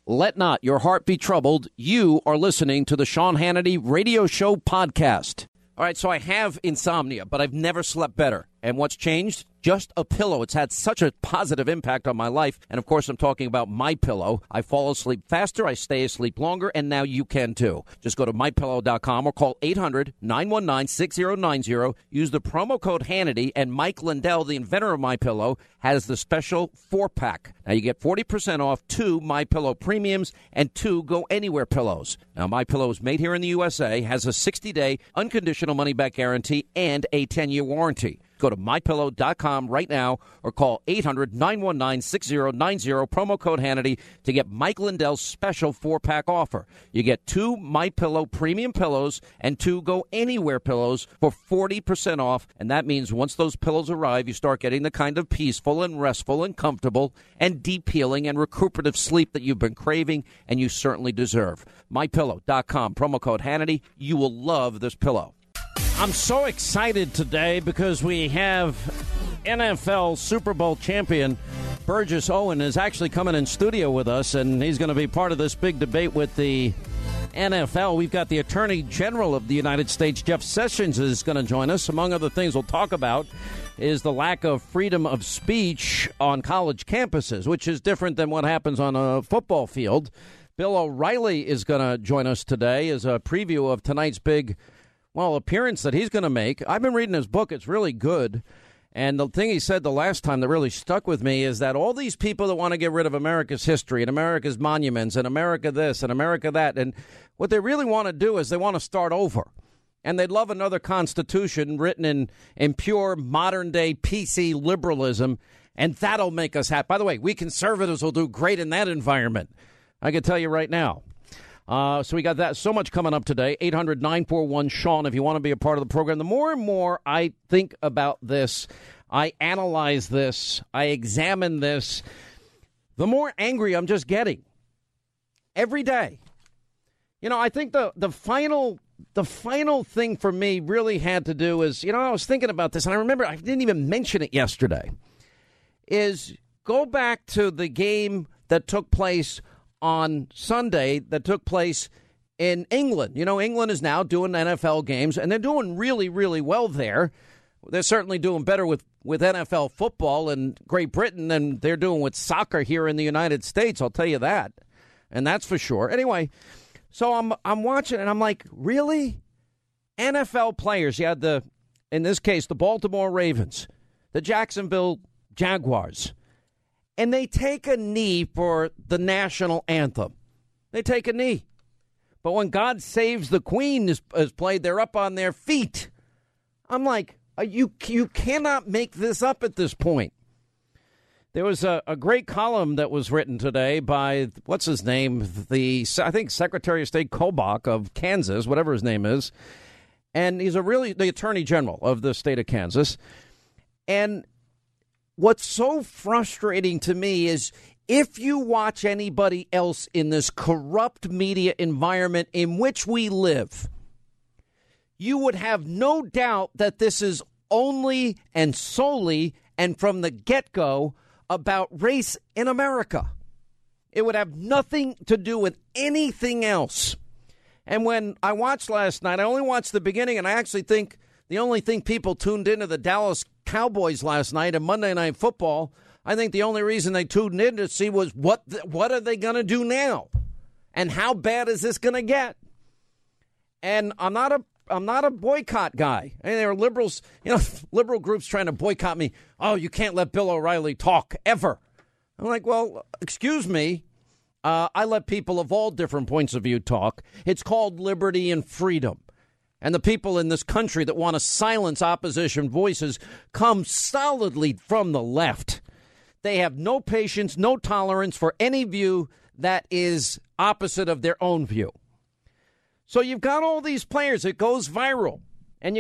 Let not your heart be troubled. You are listening to the Sean Hannity Radio Show podcast. All right, so I have insomnia, but I've never slept better. And what's changed? Just a pillow. It's had such a positive impact on my life. And, of course, I'm talking about MyPillow. I fall asleep faster, I stay asleep longer, and now you can, too. Just go to MyPillow.com or call 800-919-6090. Use the promo code Hannity, and Mike Lindell, the inventor of MyPillow, has the special 4-pack. Now, you get 40% off 2 MyPillow Premiums and 2 Go Anywhere pillows. Now, MyPillow is made here in the USA, has a 60-day unconditional money-back guarantee, and a 10-year warranty. Go to MyPillow.com right now or call 800-919-6090, promo code Hannity, to get Mike Lindell's special 4-pack offer. You get 2 MyPillow premium pillows and 2 Go Anywhere pillows for 40% off, and that means once those pillows arrive, you start getting the kind of peaceful and restful and comfortable and deep healing and recuperative sleep that you've been craving and you certainly deserve. MyPillow.com, promo code Hannity. You will love this pillow. I'm so excited today because we have NFL Super Bowl champion Burgess Owen is actually coming in studio with us, and he's going to be part of this big debate with the NFL. We've got the Attorney General of the United States, Jeff Sessions, is going to join us. Among other things we'll talk about is the lack of freedom of speech on college campuses, which is different than what happens on a football field. Bill O'Reilly is going to join us today as a preview of tonight's big appearance that he's going to make. I've been reading his book. It's really good. And the thing he said the last time that really stuck with me is that all these people that want to get rid of America's history and America's monuments and America this and America that, and what they really want to do is they want to start over. And they'd love another constitution written in pure modern-day PC liberalism, and that'll make us happy. By the way, we conservatives will do great in that environment. I can tell you right now. So we got that. So much coming up today. 800-941-SEAN if you want to be a part of the program. The more and more I think about this, I analyze this, I examine this, the more angry I'm just getting. Every day. You know, I think the final thing for me really had to do is, I was thinking about this, and I remember I didn't even mention it yesterday, is go back to the game that took place on Sunday that took place in England. England is now doing NFL games, and they're doing really, really well there. They're certainly doing better with NFL football in Great Britain than they're doing with soccer here in the United States, I'll tell you that. And that's for sure. Anyway, so I'm watching, and I'm like, really? NFL players, you had in this case, the Baltimore Ravens, the Jacksonville Jaguars, and they take a knee for the national anthem. They take a knee. But when God Saves the Queen is played, they're up on their feet. I'm like, you cannot make this up at this point. There was a great column that was written today by, what's his name? I think Secretary of State Kobach of Kansas, whatever his name is. And he's the Attorney General of the state of Kansas. And what's so frustrating to me is if you watch anybody else in this corrupt media environment in which we live, you would have no doubt that this is only and solely and from the get-go about race in America. It would have nothing to do with anything else. And when I watched last night, I only watched the beginning, and I actually think the only thing people tuned into the Dallas Cowboys last night and Monday Night Football, I think the only reason they tuned in to see was what are they going to do now, and how bad is this going to get? And I'm not a boycott guy. I mean, there are liberals, liberal groups trying to boycott me. Oh, you can't let Bill O'Reilly talk ever. I'm like, well, excuse me. I let people of all different points of view talk. It's called liberty and freedom. And the people in this country that want to silence opposition voices come solidly from the left. They have no patience, no tolerance for any view that is opposite of their own view. So you've got all these players. It goes viral. And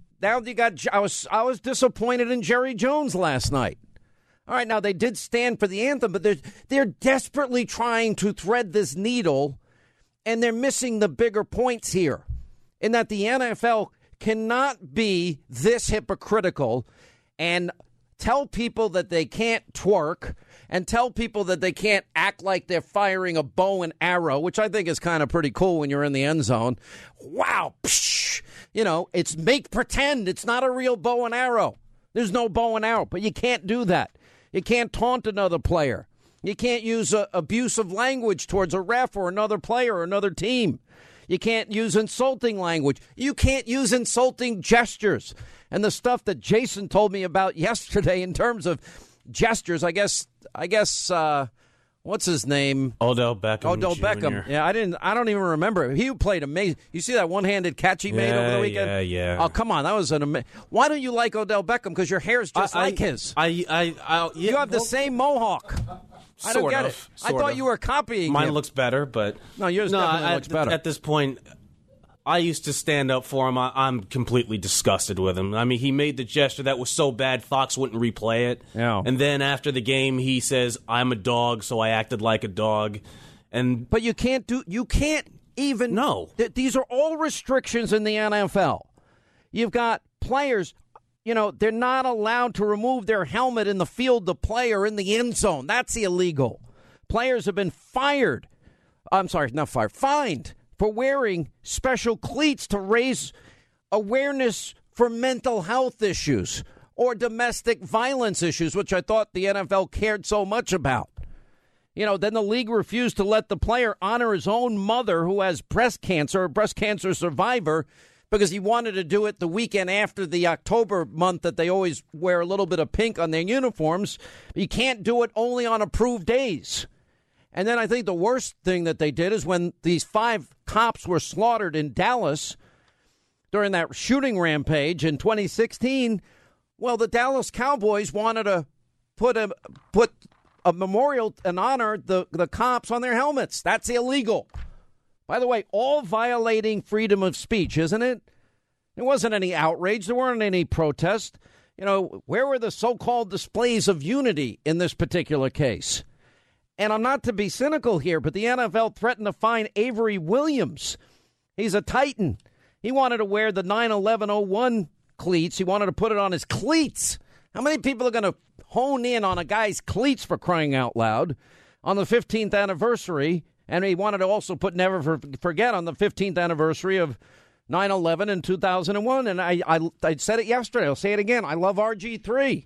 I was disappointed in Jerry Jones last night. All right, now they did stand for the anthem, but they're desperately trying to thread this needle, and they're missing the bigger points here, in that the NFL cannot be this hypocritical and tell people that they can't twerk and tell people that they can't act like they're firing a bow and arrow, which I think is kind of pretty cool when you're in the end zone. Wow. Psh, it's make pretend. It's not a real bow and arrow. There's no bow and arrow, but you can't do that. You can't taunt another player. You can't use abusive language towards a ref or another player or another team. You can't use insulting language. You can't use insulting gestures. And the stuff that Jason told me about yesterday in terms of gestures, I guess, what's his name? Odell Beckham. Odell Beckham. Yeah, I don't even remember. He played amazing. You see that one-handed catch he made over the weekend? Yeah. Oh, come on. That was an amazing. Why don't you like Odell Beckham? Because your hair's just like his. You have the same mohawk. I don't get it. I thought you were copying Mine him. looks better, but... No, yours definitely looks better. At this point, I used to stand up for him. I'm completely disgusted with him. I mean, he made the gesture that was so bad, Fox wouldn't replay it. Yeah. And then after the game, he says, I'm a dog, so I acted like a dog. But you can't even... No. These are all restrictions in the NFL. You've got players... they're not allowed to remove their helmet in the field to play or in the end zone. That's illegal. Players have been fined for wearing special cleats to raise awareness for mental health issues or domestic violence issues, which I thought the NFL cared so much about. Then the league refused to let the player honor his own mother who has breast cancer, a breast cancer survivor, because he wanted to do it the weekend after the October month that they always wear a little bit of pink on their uniforms. You can't do it only on approved days. And then I think the worst thing that they did is when these 5 cops were slaughtered in Dallas during that shooting rampage in 2016, well, the Dallas Cowboys wanted to put a memorial and honor the cops on their helmets. That's illegal. By the way, all violating freedom of speech, isn't it? There wasn't any outrage. There weren't any protests. Where were the so-called displays of unity in this particular case? And I'm not to be cynical here, but the NFL threatened to fine Avery Williams. He's a Titan. He wanted to wear the 9/11/01 cleats. He wanted to put it on his cleats. How many people are going to hone in on a guy's cleats, for crying out loud, on the 15th anniversary? And he wanted to also put never forget on the 15th anniversary of 9/11 in 2001. And I said it yesterday. I'll say it again. I love RG3.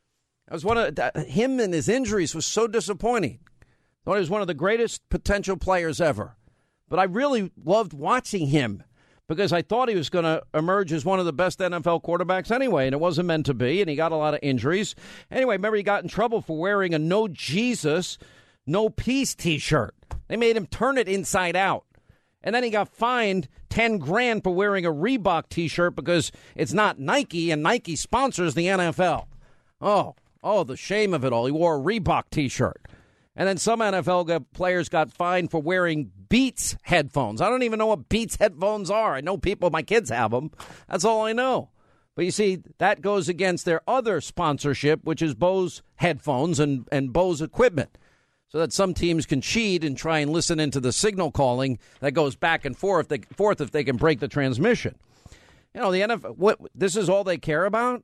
I was him and his injuries was so disappointing. I thought he was one of the greatest potential players ever. But I really loved watching him because I thought he was going to emerge as one of the best NFL quarterbacks anyway, and it wasn't meant to be, and he got a lot of injuries. Anyway, remember he got in trouble for wearing a No Jesus, No Peace T-shirt. They made him turn it inside out. And then he got fined $10,000 for wearing a Reebok T-shirt because it's not Nike, and Nike sponsors the NFL. Oh, the shame of it all. He wore a Reebok T-shirt. And then some NFL players got fined for wearing Beats headphones. I don't even know what Beats headphones are. I know my kids have them. That's all I know. But you see, that goes against their other sponsorship, which is Bose headphones and Bose equipment. So that some teams can cheat and try and listen into the signal calling that goes back and forth if they can break the transmission. The NFL, this is all they care about?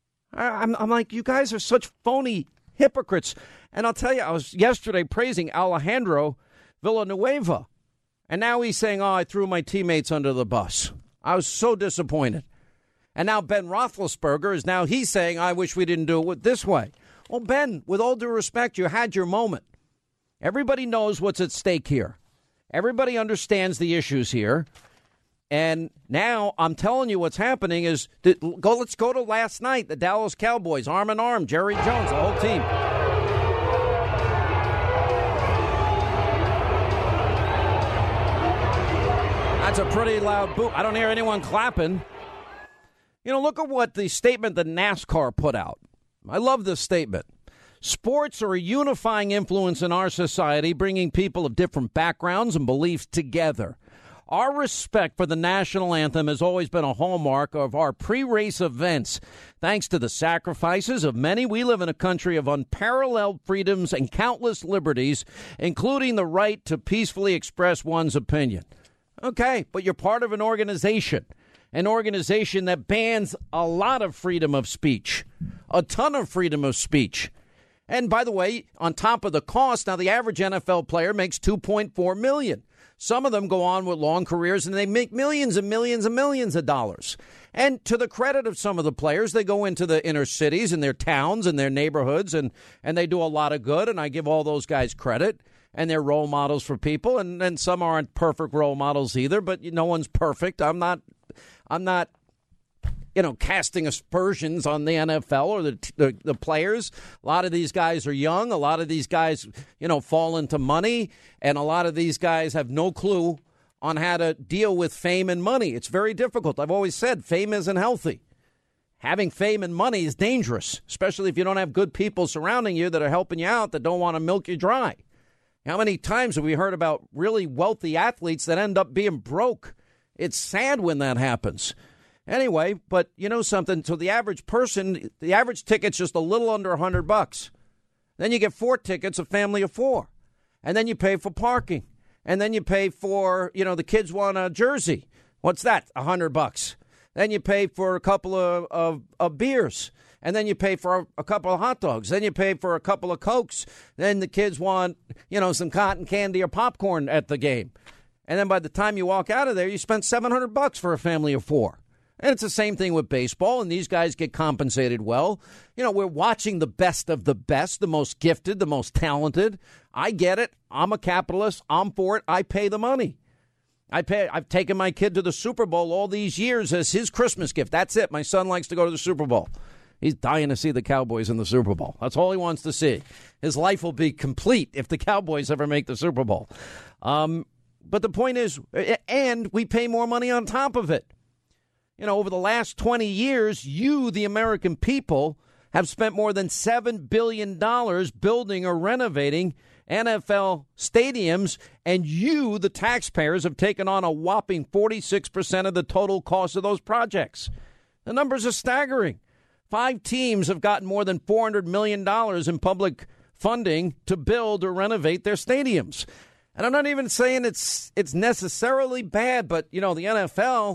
I'm like, you guys are such phony hypocrites. And I'll tell you, I was yesterday praising Alejandro Villanueva. And now he's saying, I threw my teammates under the bus. I was so disappointed. And now Ben Roethlisberger he's saying, I wish we didn't do it this way. Well, Ben, with all due respect, you had your moment. Everybody knows what's at stake here. Everybody understands the issues here. And now I'm telling you what's happening is, let's go to last night, the Dallas Cowboys, arm in arm, Jerry Jones, the whole team. That's a pretty loud boo. I don't hear anyone clapping. Look at what the statement that NASCAR put out. I love this statement. Sports are a unifying influence in our society, bringing people of different backgrounds and beliefs together. Our respect for the national anthem has always been a hallmark of our pre-race events. Thanks to the sacrifices of many, we live in a country of unparalleled freedoms and countless liberties, including the right to peacefully express one's opinion. Okay, but you're part of an organization. an organization that bans a lot of freedom of speech, a ton of freedom of speech. And by the way, on top of the cost, now the average NFL player makes $2.4 million. Some of them go on with long careers and they make millions and millions and millions of dollars. And to the credit of some of the players, they go into the inner cities and their towns and their neighborhoods and they do a lot of good. And I give all those guys credit. And they're role models for people. And some aren't perfect role models either. But no one's perfect. I'm not, casting aspersions on the NFL or the players. A lot of these guys are young. A lot of these guys, fall into money. And a lot of these guys have no clue on how to deal with fame and money. It's very difficult. I've always said fame isn't healthy. Having fame and money is dangerous, especially if you don't have good people surrounding you that are helping you out, that don't want to milk you dry. How many times have we heard about really wealthy athletes that end up being broke? It's sad when that happens. Anyway, but you know something? So the average person, the average ticket's just a little under $100. Then you get 4 tickets, a family of 4. And then you pay for parking. And then you pay for, the kids want a jersey. What's that? $100. Then you pay for a couple of beers. And then you pay for a couple of hot dogs. Then you pay for a couple of Cokes. Then the kids want, some cotton candy or popcorn at the game. And then by the time you walk out of there, you spent $700 for a family of 4. And it's the same thing with baseball, and these guys get compensated well. We're watching the best of the best, the most gifted, the most talented. I get it. I'm a capitalist. I'm for it. I pay the money. I've taken my kid to the Super Bowl all these years as his Christmas gift. That's it. My son likes to go to the Super Bowl. He's dying to see the Cowboys in the Super Bowl. That's all he wants to see. His life will be complete if the Cowboys ever make the Super Bowl. But the point is, and we pay more money on top of it. Over the last 20 years, you, the American people, have spent more than $7 billion building or renovating NFL stadiums, and you, the taxpayers, have taken on a whopping 46% of the total cost of those projects. The numbers are staggering. 5 teams have gotten more than $400 million in public funding to build or renovate their stadiums. And I'm not even saying it's necessarily bad, but, the NFL,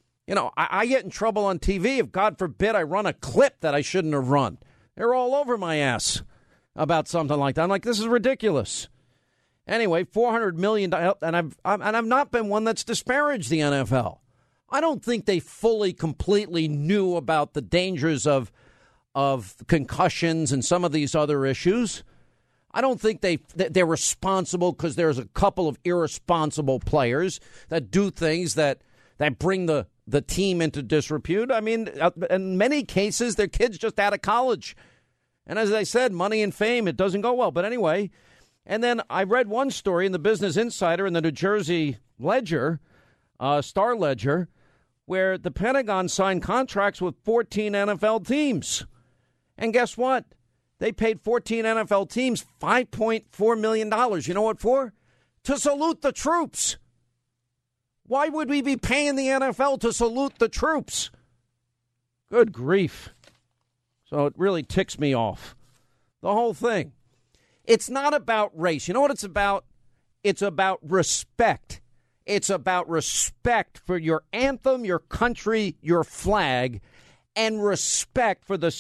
I get in trouble on TV if, God forbid, I run a clip that I shouldn't have run. They're all over my ass about something like that. I'm like, this is ridiculous. Anyway, $400 million, and I've not been one that's disparaged the NFL. I don't think they fully, completely knew about the dangers of concussions and some of these other issues. I don't think they're responsible because there's a couple of irresponsible players that do things that bring the team into disrepute. I mean, in many cases, their kids just out of college. And as I said, money and fame, it doesn't go well. But anyway, and then I read one story in the Business Insider in the New Jersey Ledger, Star Ledger, where the Pentagon signed contracts with 14 NFL teams. And guess what? They paid 14 NFL teams $5.4 million. You know what for? To salute the troops. Why would we be paying the NFL to salute the troops? Good grief. So it really ticks me off. The whole thing. It's not about race. You know what it's about? It's about respect. It's about respect for your anthem, your country, your flag, and respect for the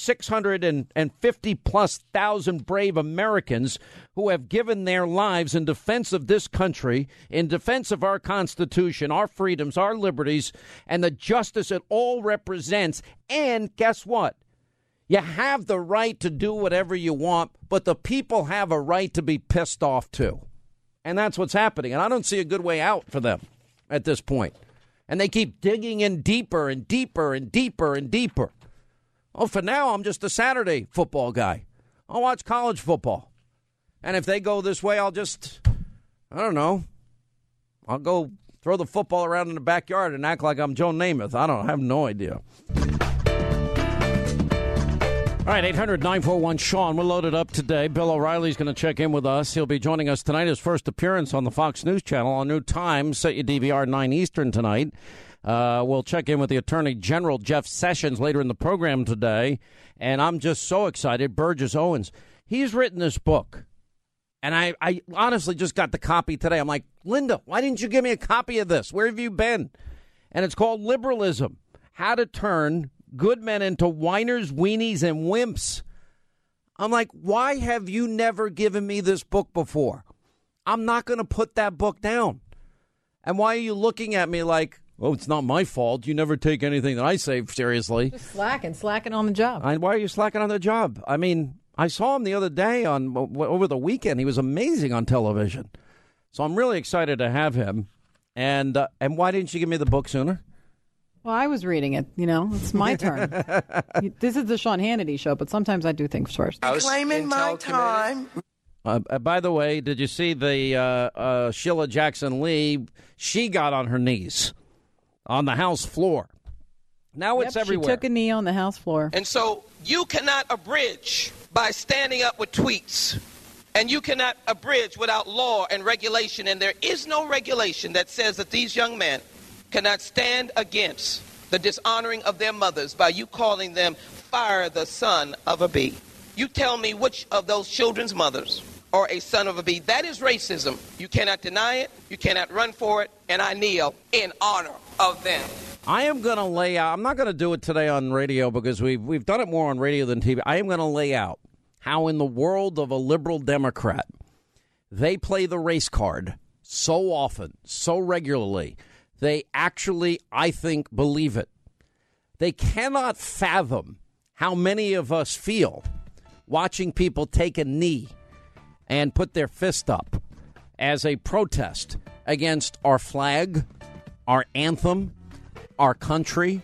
650-plus thousand brave Americans who have given their lives in defense of this country, in defense of our Constitution, our freedoms, our liberties, and the justice it all represents. And guess what? You have the right to do whatever you want, but the people have a right to be pissed off, too. And that's what's happening. And I don't see a good way out for them at this point. And they keep digging in deeper and deeper and deeper and deeper. Oh, for now, I'm just a Saturday football guy. I'll watch college football. And if they go this way, I'll just, I don't know, I'll go throw the football around in the backyard and act like I'm Joe Namath. I have no idea. All right, 800-941-SEAN. We're loaded up today. Bill O'Reilly's going to check in with us. He'll be joining us tonight. His first appearance on the Fox News Channel on new time. Set your DVR 9 Eastern tonight. We'll check in with the Attorney General, Jeff Sessions, later in the program today. And I'm just so excited. Burgess Owens. He's written this book. And I honestly just got the copy today. I'm like, Linda, why didn't you give me a copy of this? Where have you been? and it's called Liberalism: How to Turn Good Men into Whiners, Weenies, and Wimps. I'm like, why have you never given me this book before? I'm not going to put that book down. And why are you looking at me like, oh, it's not my fault. You never take anything that I say seriously. Just slacking on the job. Why are you slacking on the job? I mean, I saw him the other day over the weekend. He was amazing on television. So I'm really excited to have him. And why didn't you give me the book sooner? Well, I was reading it. It's my turn. This is the Sean Hannity show, but sometimes I do things first. I was claiming my time. By the way, did you see the Sheila Jackson Lee? She got on her knees on the House floor. Now it's everywhere. She took a knee on the House floor. And so you cannot abridge by standing up with tweets. And you cannot abridge without law and regulation. And there is no regulation that says that these young men cannot stand against the dishonoring of their mothers by you calling them fire the son of a bee. You tell me which of those children's mothers are a son of a bee. That is racism. You cannot deny it. You cannot run for it. And I kneel in honor of them. I am going to lay out. I'm not going to do it today on radio because we've done it more on radio than TV. I am going to lay out how in the world of a liberal Democrat, they play the race card so often, so regularly. They actually, I think, believe it. They cannot fathom how many of us feel watching people take a knee and put their fist up as a protest against our flag, our anthem, our country,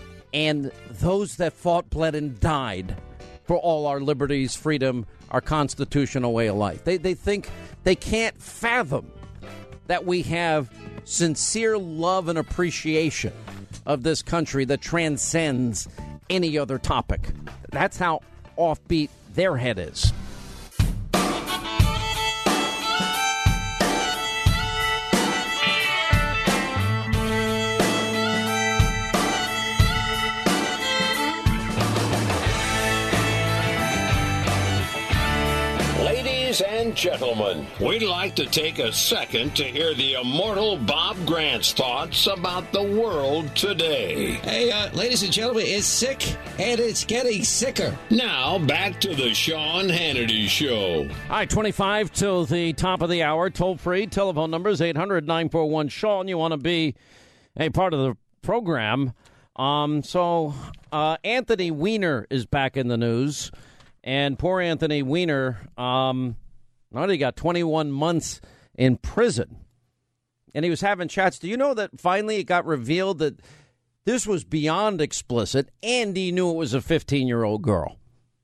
and those that fought, bled, and died for all our liberties, freedom, our constitutional way of life. They think they can't fathom that we have sincere love and appreciation of this country that transcends any other topic. That's how offbeat their head is. Ladies and gentlemen, we'd like to take a second to hear the immortal Bob Grant's thoughts about the world today. Hey, ladies and gentlemen, it's sick, and it's getting sicker. Now, back to the Sean Hannity Show. All right, 25 till the top of the hour. Toll-free telephone numbers, 800-941-SEAN. You want to be a part of the program. Anthony Weiner is back in the news. And poor Anthony Weiner, he got 21 months in prison. And he was having chats. Do you know that finally it got revealed that this was beyond explicit, and he knew it was a 15-year-old girl?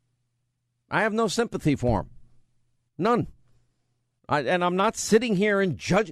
I have no sympathy for him. None. And I'm not sitting here and judge.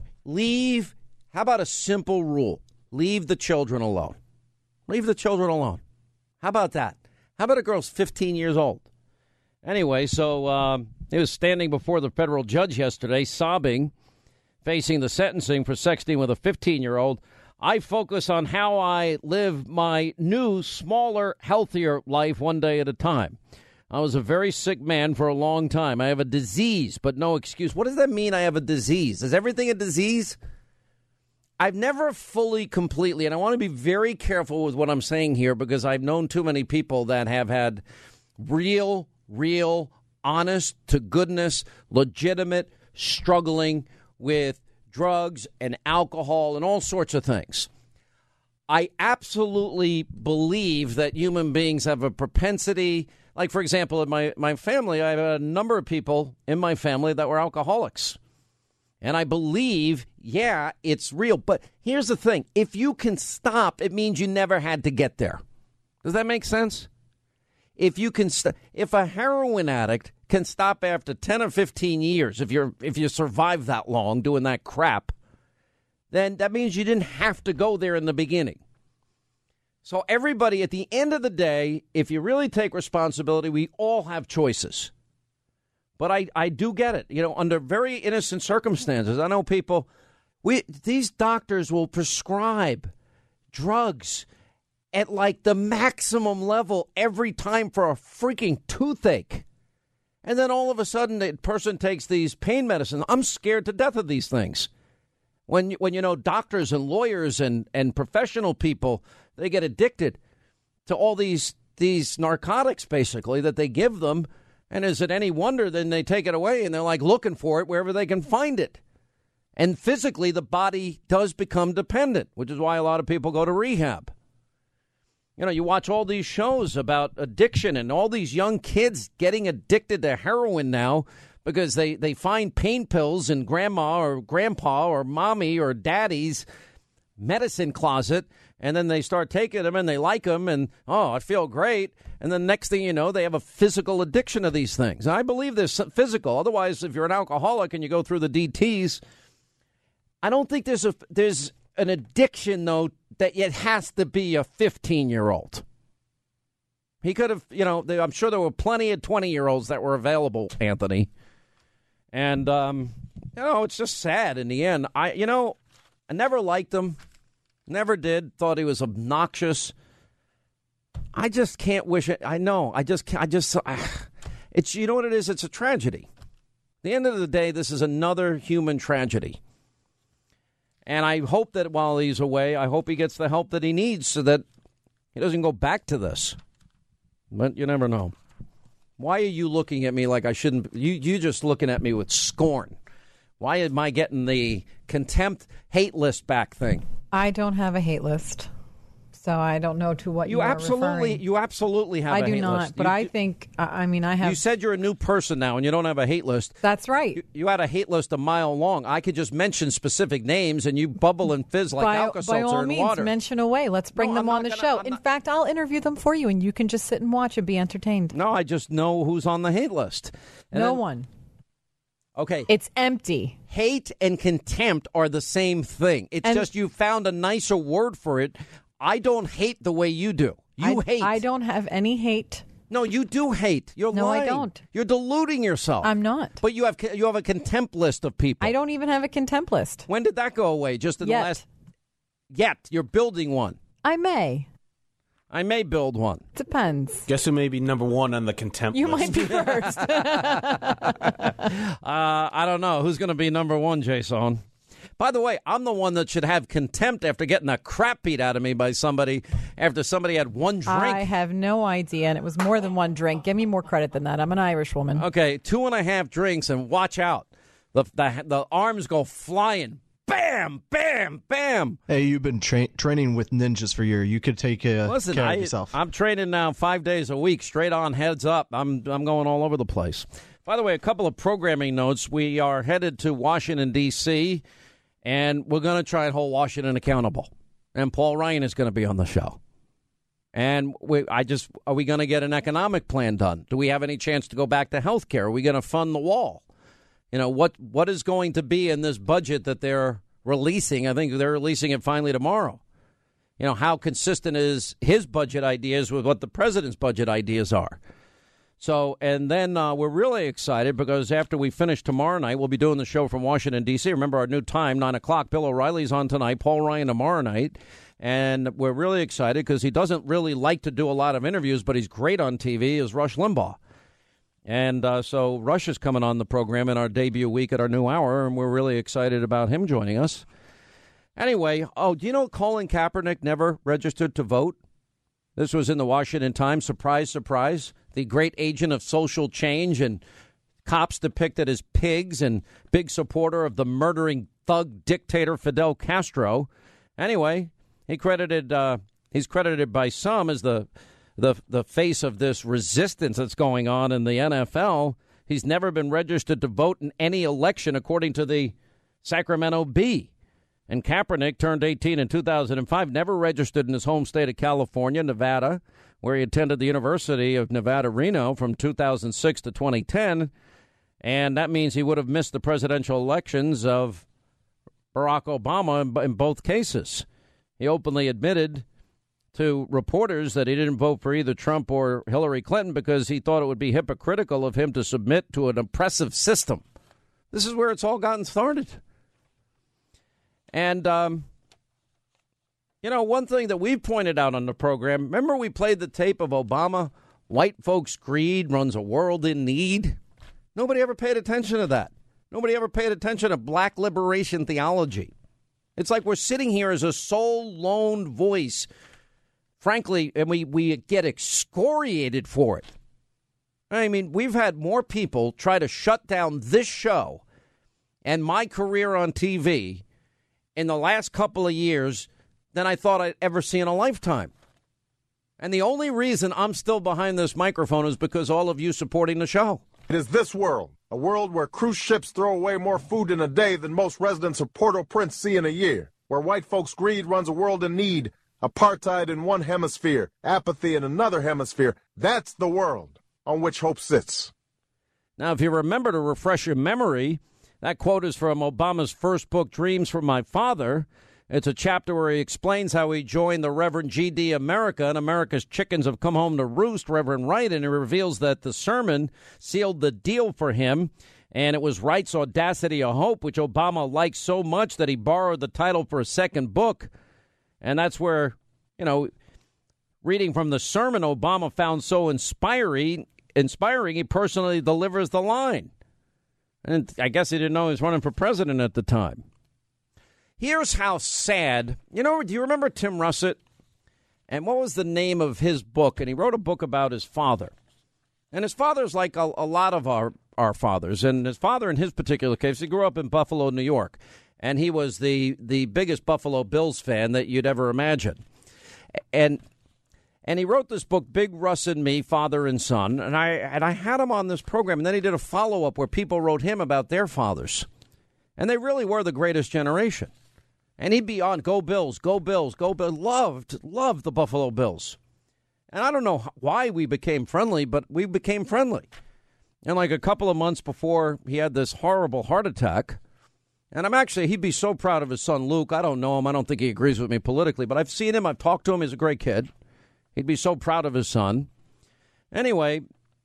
How about a simple rule? Leave the children alone. Leave the children alone. How about that? How about a girl's 15 years old? Anyway, so he was standing before the federal judge yesterday, sobbing, facing the sentencing for sexting with a 15-year-old. I focus on how I live my new, smaller, healthier life one day at a time. I was a very sick man for a long time. I have a disease, but no excuse. What does that mean, I have a disease? Is everything a disease? I've never fully, completely, and I want to be very careful with what I'm saying here because I've known too many people that have had real, honest to goodness, legitimate struggling with drugs and alcohol and all sorts of things. I absolutely believe that human beings have a propensity, like, for example, in my family, I have a number of people in my family that were alcoholics. And I believe, yeah, it's real. But here's the thing. If you can stop, it means you never had to get there. Does that make sense? If you can, if a heroin addict can stop after 10 or 15 years, if you survive that long doing that crap, then that means you didn't have to go there in the beginning. So everybody, at the end of the day, if you really take responsibility, we all have choices. But I do get it, under very innocent circumstances. I know people, these doctors will prescribe drugs at like the maximum level every time for a freaking toothache. And then all of a sudden the person takes these pain medicines. I'm scared to death of these things. When you know doctors and lawyers and professional people, they get addicted to all these narcotics, basically, that they give them. And is it any wonder then they take it away and they're like looking for it wherever they can find it. And physically, the body does become dependent, which is why a lot of people go to rehab. You know, you watch all these shows about addiction and all these young kids getting addicted to heroin now because they find pain pills in grandma or grandpa or mommy or daddy's medicine closet, and then they start taking them and they like them and, oh, I feel great. And then next thing you know, they have a physical addiction to these things. And I believe there's physical. Otherwise, if you're an alcoholic and you go through the DTs, I don't think there's an addiction, though, that it has to be a 15-year-old. He could have, you know, I'm sure there were plenty of 20-year-olds that were available, Anthony. And, you know, it's just sad in the end. I never liked him. Never did. Thought he was obnoxious. I just can't wish it. I know. It's, you know what it is? It's a tragedy. At the end of the day, this is another human tragedy. And I hope that while he's away, I hope he gets the help that he needs so that he doesn't go back to this. But you never know. Why are you looking at me like I shouldn't? You just looking at me with scorn. Why am I getting the contempt hate list back thing? I don't have a hate list, so I don't know to what you are referring. You absolutely have a hate list. I do not, but I think, I have. You said you're a new person now and you don't have a hate list. That's right. You had a hate list a mile long. I could just mention specific names and you bubble and fizz like Alka-Seltzer in water. By all means, mention away. Let's bring them on the show. In fact, I'll interview them for you and you can just sit and watch and be entertained. No, I just know who's on the hate list. No one. Okay. It's empty. Hate and contempt are the same thing. It's just you found a nicer word for it. I don't hate the way you do. You hate. I don't have any hate. No, you do hate. You're lying. I don't. You're deluding yourself. I'm not. But you have a contempt list of people. I don't even have a contempt list. When did that go away? Just in the last... Yet. You're building one. I may build one. Depends. Guess who may be number one on the contempt list? You list? might be first. I don't know. Who's going to be number one, Jason? By the way, I'm the one that should have contempt after getting the crap beat out of me by somebody after somebody had one drink. I have no idea, and it was more than one drink. Give me more credit than that. I'm an Irish woman. Okay, 2.5 drinks, and watch out. The arms go flying. Bam, bam, bam. Hey, you've been training with ninjas for a year. You could take care of yourself. I'm training now 5 days a week, straight on, heads up. I'm going all over the place. By the way, a couple of programming notes. We are headed to Washington, D.C., and we're going to try and hold Washington accountable. And Paul Ryan is going to be on the show. And are we going to get an economic plan done? Do we have any chance to go back to health care? Are we going to fund the wall? You know, what is going to be in this budget that they're releasing? I think they're releasing it finally tomorrow. You know, how consistent is his budget ideas with what the president's budget ideas are? So, and then we're really excited because after we finish tomorrow night, we'll be doing the show from Washington, D.C. Remember our new time, 9 o'clock. Bill O'Reilly's on tonight, Paul Ryan tomorrow night. And we're really excited because he doesn't really like to do a lot of interviews, but he's great on TV, is Rush Limbaugh. And so Rush is coming on the program in our debut week at our new hour, and we're really excited about him joining us. Anyway, do you know Colin Kaepernick never registered to vote? This was in the Washington Times. Surprise, surprise. The great agent of social change, and cops depicted as pigs, and big supporter of the murdering thug dictator Fidel Castro. Anyway, he's credited by some as the face of this resistance that's going on in the NFL. He's never been registered to vote in any election, according to the Sacramento Bee. And Kaepernick turned 18 in 2005, never registered in his home state of California, Nevada, where he attended the University of Nevada, Reno from 2006 to 2010. And that means he would have missed the presidential elections of Barack Obama in both cases. He openly admitted to reporters that he didn't vote for either Trump or Hillary Clinton because he thought it would be hypocritical of him to submit to an oppressive system. This is where it's all gotten started. And, one thing that we've pointed out on the program, remember we played the tape of Obama, white folks' greed runs a world in need? Nobody ever paid attention to that. Nobody ever paid attention to black liberation theology. It's like we're sitting here as a sole lone voice, frankly, and we get excoriated for it. I mean, we've had more people try to shut down this show and my career on TV in the last couple of years than I thought I'd ever see in a lifetime. And the only reason I'm still behind this microphone is because all of you supporting the show. It is this world, a world where cruise ships throw away more food in a day than most residents of Port-au-Prince see in a year, where white folks' greed runs a world in need, apartheid in one hemisphere, apathy in another hemisphere. That's the world on which hope sits. Now, if you remember, to refresh your memory, that quote is from Obama's first book, Dreams from My Father. It's a chapter where he explains how he joined the Reverend G.D. America, and America's chickens have come home to roost, Reverend Wright, and he reveals that the sermon sealed the deal for him, and it was Wright's Audacity of Hope, which Obama liked so much that he borrowed the title for a second book. And that's where, reading from the sermon Obama found so inspiring, he personally delivers the line. And I guess he didn't know he was running for president at the time. Here's how sad. Do you remember Tim Russert? And what was the name of his book? And he wrote a book about his father. And his father's like a lot of our fathers. And his father, in his particular case, he grew up in Buffalo, New York. And he was the biggest Buffalo Bills fan that you'd ever imagine. And he wrote this book, Big Russ and Me, Father and Son. And I had him on this program. And then he did a follow-up where people wrote him about their fathers. And they really were the greatest generation. And he'd be on, go Bills, go Bills, go Bills. Loved the Buffalo Bills. And I don't know why we became friendly, but we became friendly. And like a couple of months before he had this horrible heart attack, and he'd be so proud of his son, Luke. I don't know him. I don't think he agrees with me politically, but I've seen him. I've talked to him. He's a great kid. He'd be so proud of his son. Anyway,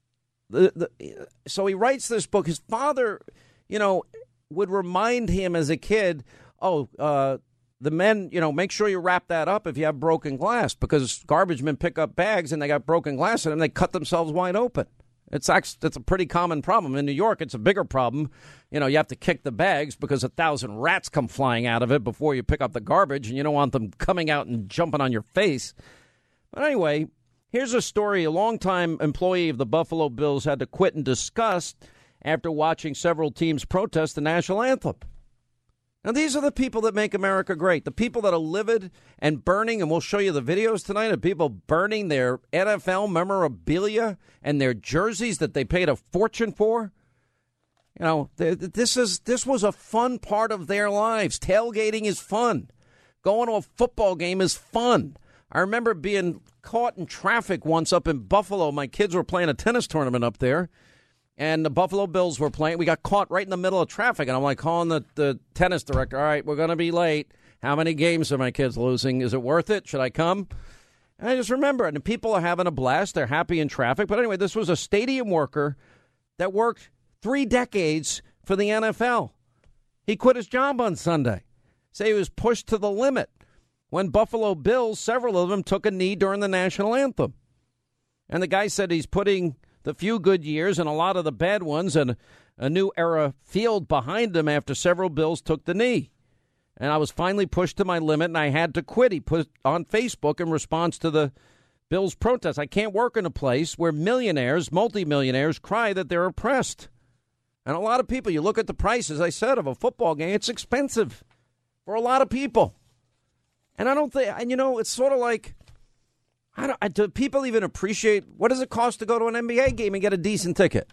so he writes this book. His father, would remind him as a kid, the men, make sure you wrap that up if you have broken glass, because garbage men pick up bags and they got broken glass in them. They cut themselves wide open. It's a pretty common problem. In New York, it's a bigger problem. You have to kick the bags because 1,000 rats come flying out of it before you pick up the garbage, and you don't want them coming out and jumping on your face. But anyway, here's a story. A longtime employee of the Buffalo Bills had to quit in disgust after watching several teams protest the national anthem. Now, these are the people that make America great, the people that are livid and burning, and we'll show you the videos tonight of people burning their NFL memorabilia and their jerseys that they paid a fortune for. This was a fun part of their lives. Tailgating is fun. Going to a football game is fun. I remember being caught in traffic once up in Buffalo. My kids were playing a tennis tournament up there. And the Buffalo Bills were playing. We got caught right in the middle of traffic. And I'm like calling the tennis director. All right, we're going to be late. How many games are my kids losing? Is it worth it? Should I come? And I just remember it. And people are having a blast. They're happy in traffic. But anyway, this was a stadium worker that worked 3 decades for the NFL. He quit his job on Sunday. Say he was pushed to the limit when Buffalo Bills, several of them, took a knee during the national anthem. And the guy said he's putting the few good years and a lot of the bad ones and a new era field behind him after several Bills took the knee. And I was finally pushed to my limit, and I had to quit. He put on Facebook in response to the Bills' protest. I can't work in a place where millionaires, multimillionaires, cry that they're oppressed. And a lot of people, you look at the price, as I said, of a football game, it's expensive for a lot of people. And I don't think, and it's sort of like, do people even appreciate what does it cost to go to an NBA game and get a decent ticket?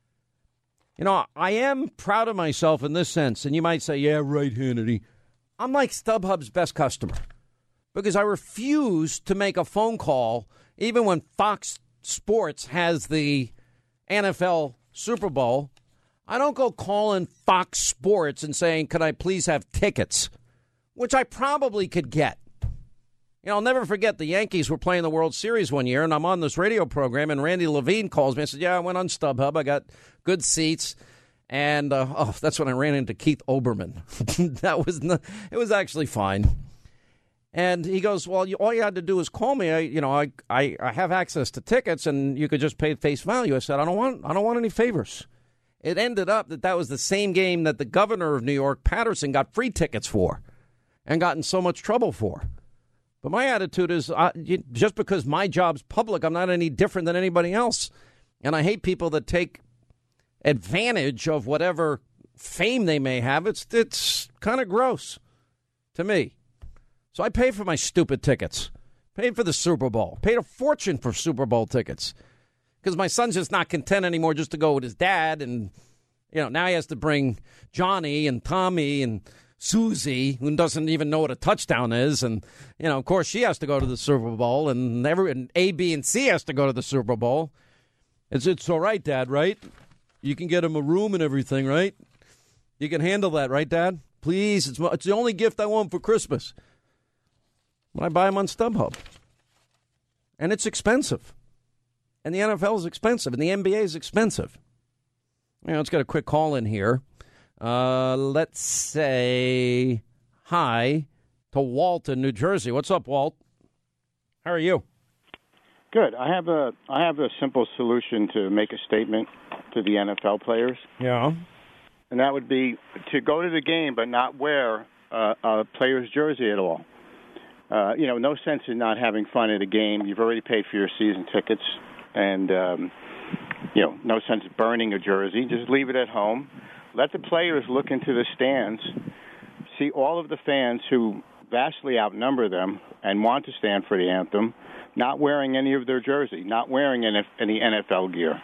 I am proud of myself in this sense. And you might say, yeah, right, Hannity. I'm like StubHub's best customer because I refuse to make a phone call even when Fox Sports has the NFL Super Bowl. I don't go calling Fox Sports and saying, could I please have tickets, which I probably could get. I'll never forget the Yankees were playing the World Series one year, and I'm on this radio program, and Randy Levine calls me and said, yeah, I went on StubHub. I got good seats. And, that's when I ran into Keith Olbermann. It was actually fine. And he goes, well, all you had to do is call me. I have access to tickets, and you could just pay face value. I said, I don't want any favors. It ended up that was the same game that the governor of New York, Patterson, got free tickets for. and got in so much trouble for. But my attitude is just because my job's public, I'm not any different than anybody else. And I hate people that take advantage of whatever fame they may have. It's kind of gross to me. So I pay for my stupid tickets. Paid for the Super Bowl. Paid a fortune for Super Bowl tickets. Because my son's just not content anymore just to go with his dad. And, now he has to bring Johnny and Tommy and Susie, who doesn't even know what a touchdown is. And, of course, she has to go to the Super Bowl. And A, B, and C has to go to the Super Bowl. It's all right, Dad, right? You can get him a room and everything, right? You can handle that, right, Dad? Please, it's the only gift I want for Christmas. I buy them on StubHub. And it's expensive. And the NFL is expensive. And the NBA is expensive. Let's get a quick call in here. Let's say hi to Walt in New Jersey. What's up, Walt? How are you? Good. I have a simple solution to make a statement to the NFL players. Yeah. And that would be to go to the game but not wear a player's jersey at all. No sense in not having fun at a game. You've already paid for your season tickets. And, no sense in burning a jersey. Just leave it at home. Let the players look into the stands, see all of the fans who vastly outnumber them and want to stand for the anthem, not wearing any of their jersey, not wearing any NFL gear.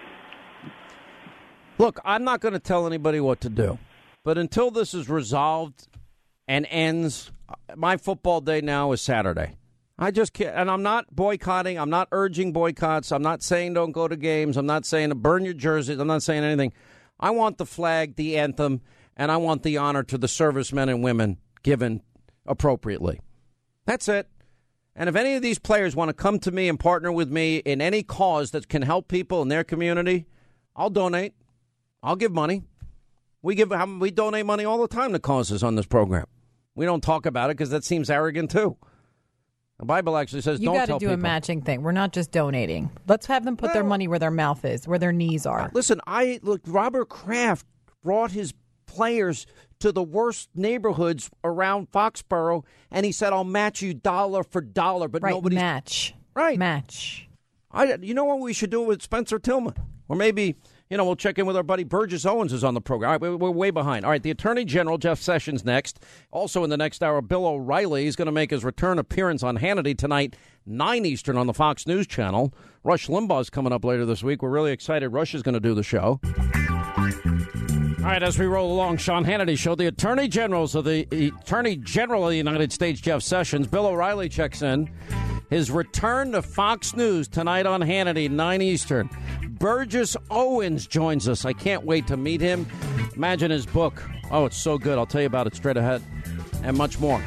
Look, I'm not going to tell anybody what to do. But until this is resolved and ends, my football day now is Saturday. I just can't. And I'm not boycotting. I'm not urging boycotts. I'm not saying don't go to games. I'm not saying to burn your jerseys. I'm not saying anything. I want the flag, the anthem, and I want the honor to the servicemen and women given appropriately. That's it. And if any of these players want to come to me and partner with me in any cause that can help people in their community, I'll donate. I'll give money. We donate money all the time to causes on this program. We don't talk about it because that seems arrogant, too. The Bible actually says don't tell people. You got to do a matching thing. We're not just donating. Let's have them put their money where their mouth is, where their knees are. Listen, Robert Kraft brought his players to the worst neighborhoods around Foxborough, and he said, I'll match you dollar for dollar. But nobody's... Match. Right. Match. You know what we should do with Spencer Tillman? Or maybe... we'll check in with our buddy Burgess Owens is on the program. All right, we're way behind. All right, the Attorney General, Jeff Sessions, next. Also in the next hour, Bill O'Reilly is going to make his return appearance on Hannity tonight, 9 Eastern on the Fox News Channel. Rush Limbaugh's coming up later this week. We're really excited. Rush is going to do the show. All right, as we roll along, Sean Hannity Show, the Attorney General of the United States, Jeff Sessions. Bill O'Reilly checks in. His return to Fox News tonight on Hannity, 9 Eastern. Burgess Owens joins us. I can't wait to meet him. Imagine his book. Oh, it's so good. I'll tell you about it straight ahead. And much more.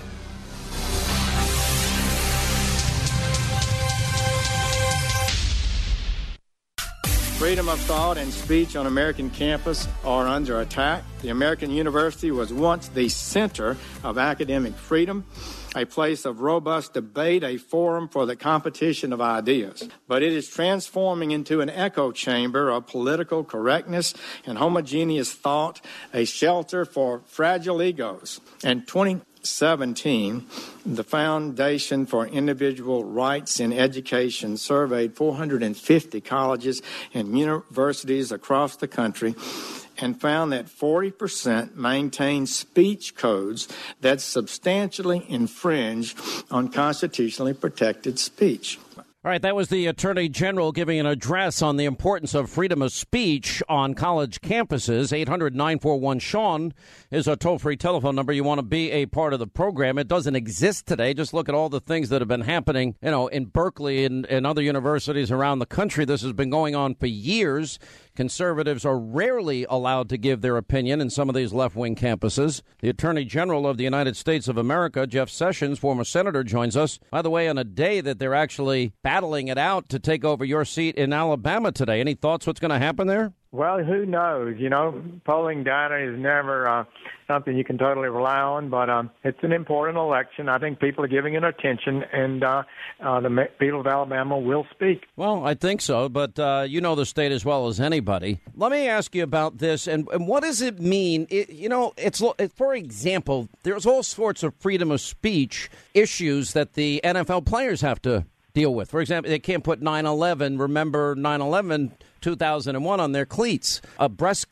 Freedom of thought and speech on American campus are under attack. The American University was once the center of academic freedom, a place of robust debate, a forum for the competition of ideas. But it is transforming into an echo chamber of political correctness and homogeneous thought, a shelter for fragile egos. And 2017, the Foundation for Individual Rights in Education surveyed 450 colleges and universities across the country and found that 40% maintain speech codes that substantially infringe on constitutionally protected speech. All right, that was the Attorney General giving an address on the importance of freedom of speech on college campuses. 800-941-SEAN is a toll-free telephone number. You want to be a part of the program. It doesn't exist today. Just look at all the things that have been happening, in Berkeley and other universities around the country. This has been going on for years. Conservatives are rarely allowed to give their opinion in some of these left-wing campuses. The Attorney General of the United States of America, Jeff Sessions, former senator, joins us. By the way, on a day that they're actually battling it out to take over your seat in Alabama today. Any thoughts what's going to happen there? Well, who knows? Polling data is never something you can totally rely on, but it's an important election. I think people are giving it attention, and the people of Alabama will speak. Well, I think so, but you know the state as well as anybody. Let me ask you about this, and what does it mean? For example, there's all sorts of freedom of speech issues that the NFL players have to deal with. For example, they can't put 9/11, remember 9/11, 2001 on their cleats. A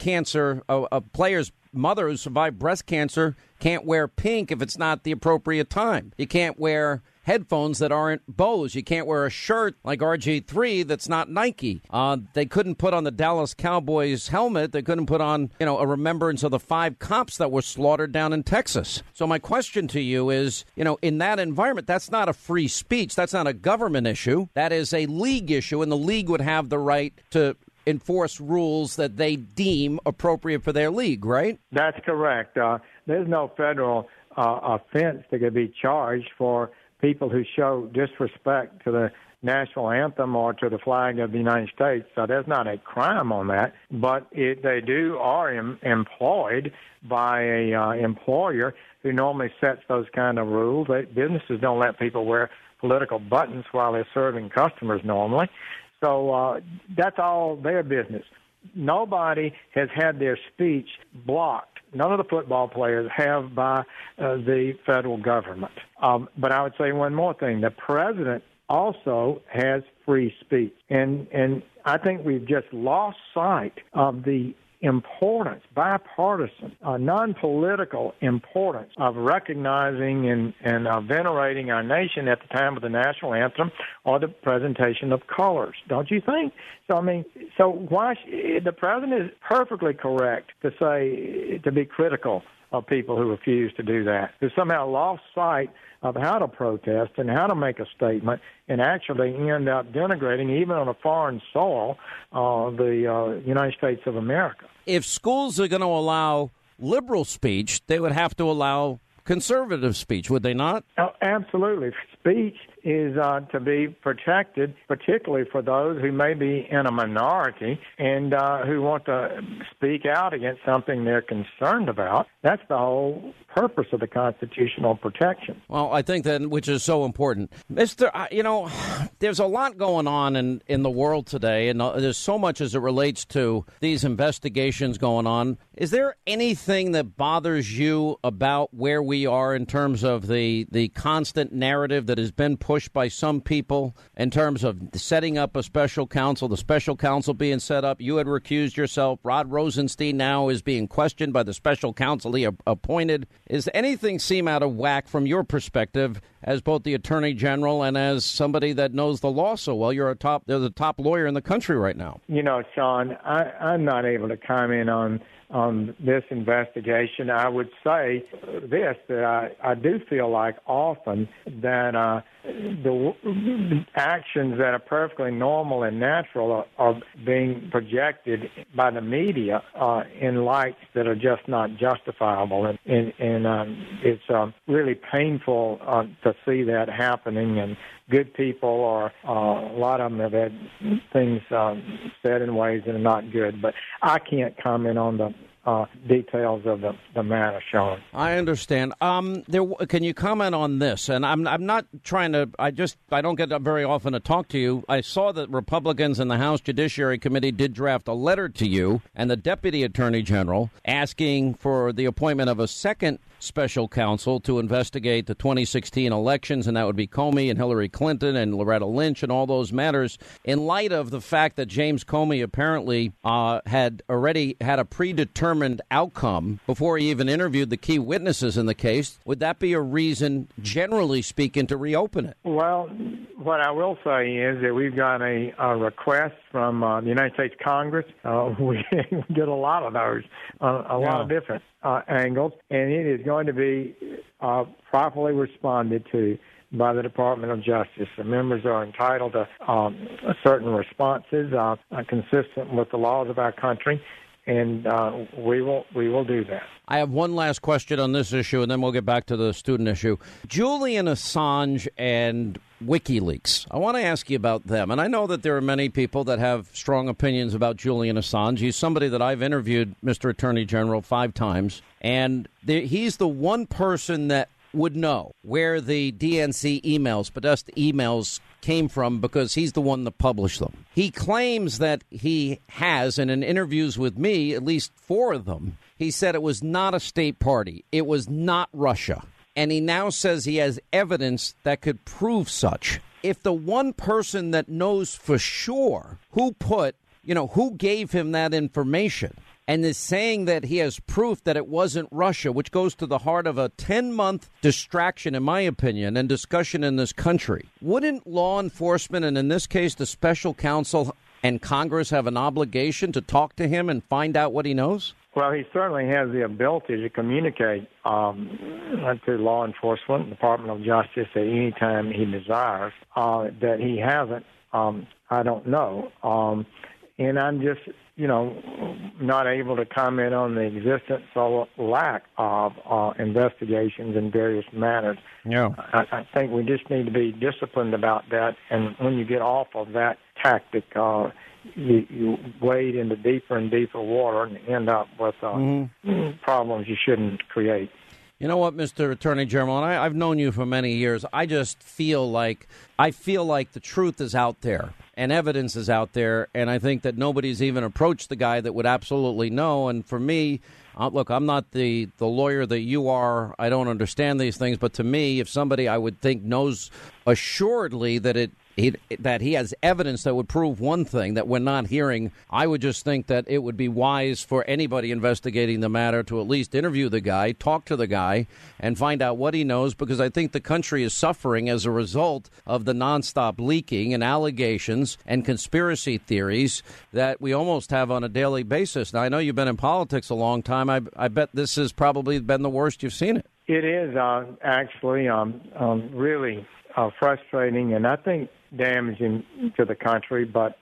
player's mother who survived breast cancer can't wear pink if it's not the appropriate time. You can't wear headphones that aren't Bose. You can't wear a shirt like RG3 that's not Nike. They couldn't put on the Dallas Cowboys helmet. They couldn't put on, a remembrance of the 5 cops that were slaughtered down in Texas. So my question to you is, in that environment, that's not a free speech. That's not a government issue. That is a league issue, and the league would have the right to enforce rules that they deem appropriate for their league, right? That's correct. There's no federal offense that could be charged for people who show disrespect to the national anthem or to the flag of the United States. So there's not a crime on that, but they are employed by a employer who normally sets those kind of rules. Businesses don't let people wear political buttons while they're serving customers normally. So that's all their business. Nobody has had their speech blocked. None of the football players have by the federal government. But I would say one more thing. The president also has free speech. And I think we've just lost sight of the importance, bipartisan, non-political importance of recognizing and venerating our nation at the time of the national anthem or the presentation of colors. Don't you think? So why the president is perfectly correct to be critical of people who refuse to do that, who somehow lost sight of how to protest and how to make a statement and actually end up denigrating, even on a foreign soil, the United States of America. If schools are going to allow liberal speech, they would have to allow conservative speech, would they not? Oh, absolutely. Speech is to be protected, particularly for those who may be in a minority and who want to speak out against something they're concerned about. That's the whole purpose of the constitutional protection. Well, I think that, which is so important. There's a lot going on in the world today, and there's so much as it relates to these investigations going on. Is there anything that bothers you about where we are in terms of the constant narrative that has been pushed by some people in terms of setting up a special counsel, the special counsel being set up? You had recused yourself. Rod Rosenstein now is being questioned by the special counsel he appointed. Is anything seem out of whack from your perspective as both the Attorney General and as somebody that knows the law so well? You're the top lawyer in the country right now. Sean, I'm not able to comment on this investigation. I would say this, that I do feel like often that the actions that are perfectly normal and natural are being projected by the media in lights that are just not justifiable. And it's really painful to see that happening. And good people, or a lot of them have had things said in ways that are not good. But I can't comment on the details of the matter, Sean. I understand. Can you comment on this? And I'm not trying to. I don't get up very often to talk to you. I saw that Republicans in the House Judiciary Committee did draft a letter to you and the Deputy Attorney General asking for the appointment of a second special counsel to investigate the 2016 elections, and that would be Comey and Hillary Clinton and Loretta Lynch and all those matters, in light of the fact that James Comey apparently had already had a predetermined outcome before he even interviewed the key witnesses in the case. Would that be a reason, generally speaking, to reopen it? Well, what I will say is that we've got a request from the United States Congress. We get a lot of those, a lot of different angles, and it is going to be properly responded to by the Department of Justice. The members are entitled to certain responses consistent with the laws of our country, and we will do that. I have one last question on this issue, and then we'll get back to the student issue. Julian Assange and WikiLeaks. I want to ask you about them. And I know that there are many people that have strong opinions about Julian Assange. He's somebody that I've interviewed, Mr. Attorney General, 5 times. And he's the one person that would know where the DNC emails, Podesta emails, came from, because he's the one that published them. He claims that he has, and in interviews with me, at least 4 of them, he said it was not a state party. It was not Russia. And he now says he has evidence that could prove such. If the one person that knows for sure who gave him that information and is saying that he has proof that it wasn't Russia, which goes to the heart of a 10-month distraction, in my opinion, and discussion in this country, wouldn't law enforcement, and in this case the special counsel and Congress, have an obligation to talk to him and find out what he knows? Well, he certainly has the ability to communicate to law enforcement, Department of Justice, at any time he desires. That he hasn't, I don't know. And I'm just, not able to comment on the existence or lack of investigations in various matters. Yeah. I think we just need to be disciplined about that. And when you get off of that tactic, you wade into deeper and deeper water and end up with problems you shouldn't create. You know what, Mr. Attorney General, and I've known you for many years. I just feel like the truth is out there and evidence is out there, and I think that nobody's even approached the guy that would absolutely know. And for me, look, I'm not the lawyer that you are. I don't understand these things, but to me, if somebody I would think knows assuredly that he has evidence that would prove one thing that we're not hearing, I would just think that it would be wise for anybody investigating the matter to at least interview the guy, talk to the guy, and find out what he knows, because I think the country is suffering as a result of the nonstop leaking and allegations and conspiracy theories that we almost have on a daily basis. Now, I know you've been in politics a long time. I bet this has probably been the worst you've seen it. It is actually really frustrating, and I think damaging to the country, but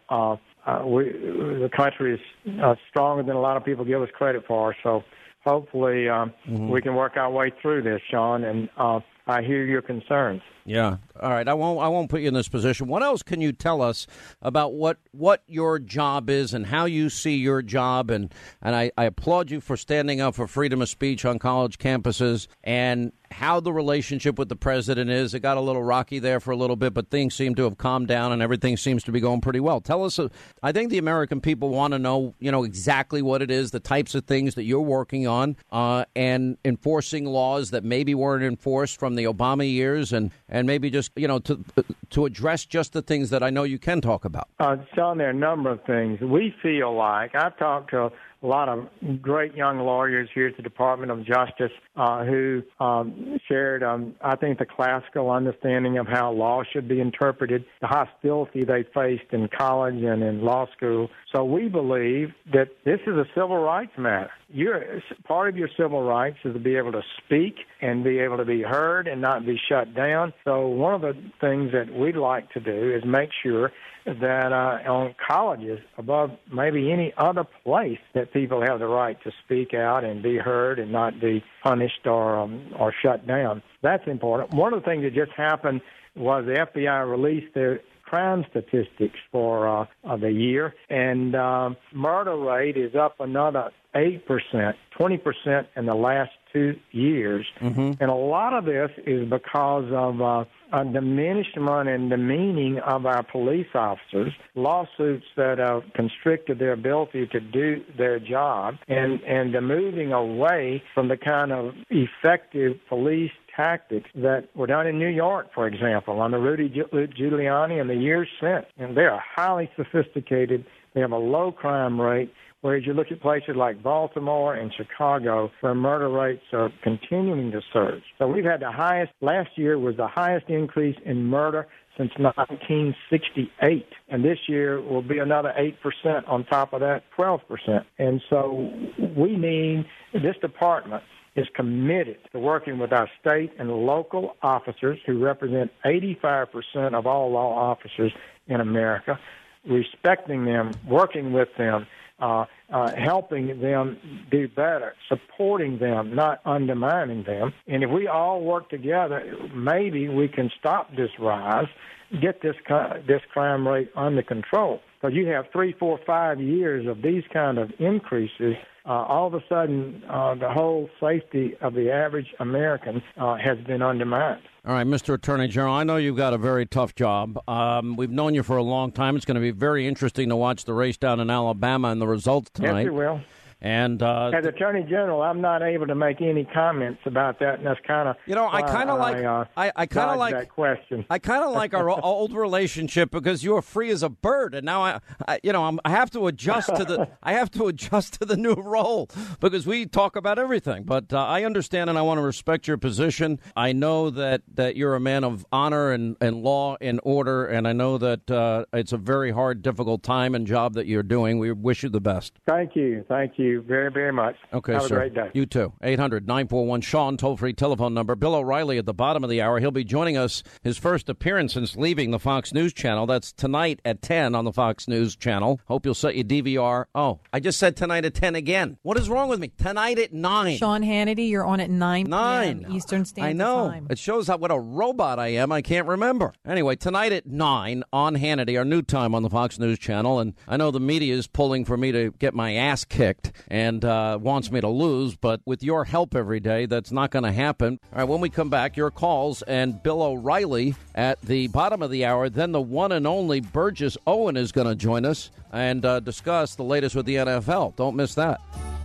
the country is stronger than a lot of people give us credit for, so hopefully we can work our way through this, Sean, and I hear your concerns. Yeah. All right. I won't put you in this position. What else can you tell us about what your job is and how you see your job? And I applaud you for standing up for freedom of speech on college campuses, and how the relationship with the president is. It got a little rocky there for a little bit, but things seem to have calmed down and everything seems to be going pretty well. Tell us, I think the American people want to know, exactly what it is, the types of things that you're working on, and enforcing laws that maybe weren't enforced from the Obama years, and maybe just, to address just the things that I know you can talk about. Sean, there are a number of things. We feel like, I've talked to a lot of great young lawyers here at the Department of Justice who shared, I think, the classical understanding of how law should be interpreted, the hostility they faced in college and in law school. So we believe that this is a civil rights matter. Part of your civil rights is to be able to speak and be able to be heard and not be shut down. So one of the things that we'd like to do is make sure that on colleges, above maybe any other place, that people have the right to speak out and be heard and not be punished or shut down. That's important. One of the things that just happened was the FBI released their crime statistics for the year, and murder rate is up another 8%, 20% in the last 2 years. And a lot of this is because of a diminishment and demeaning of our police officers, lawsuits that have constricted their ability to do their job, and the moving away from the kind of effective police tactics that were done in New York, for example, under Rudy Giuliani and the years since. And they are highly sophisticated. They have a low crime rate, whereas you look at places like Baltimore and Chicago, where murder rates are continuing to surge. So we've had the highest, last year was the highest increase in murder since 1968. And this year will be another 8% on top of that, 12%. And so we need, this department is committed to working with our state and local officers who represent 85% of all law officers in America, respecting them, working with them, helping them do better, supporting them, not undermining them. And if we all work together, maybe we can stop this rise, get this crime rate under control. Because you have 3, 4, 5 years of these kind of increases, all of a sudden the whole safety of the average American has been undermined. All right, Mr. Attorney General, I know you've got a very tough job. We've known you for a long time. It's going to be very interesting to watch the race down in Alabama and the results tonight. Yes, it will. And as Attorney General, I'm not able to make any comments about that, and that's kind of I kind of like that question. I kind of like our old relationship because you were free as a bird, and now I have to adjust to the new role because we talk about everything. But I understand, and I want to respect your position. I know that you're a man of honor and law and order, and I know that it's a very hard, difficult time and job that you're doing. We wish you the best. Thank you very, very much. Okay, Have sir. a great day. You too. 800-941-SEAN, toll-free telephone number. Bill O'Reilly at the bottom of the hour. He'll be joining us, his first appearance since leaving the Fox News Channel. That's tonight at 10 on the Fox News Channel. Hope you'll set your DVR. Oh, I just said tonight at 10 again. What is wrong with me? Tonight at 9. Sean Hannity, you're on at 9 p.m. Eastern Standard Time. I know. It shows what a robot I am. I can't remember. Anyway, tonight at 9 on Hannity, our new time on the Fox News Channel. And I know the media is pulling for me to get my ass kicked and wants me to lose, but with your help every day, that's not going to happen. All right, when we come back, your calls and Bill O'Reilly at the bottom of the hour. Then the one and only Burgess Owen is going to join us and discuss the latest with the NFL. Don't miss that.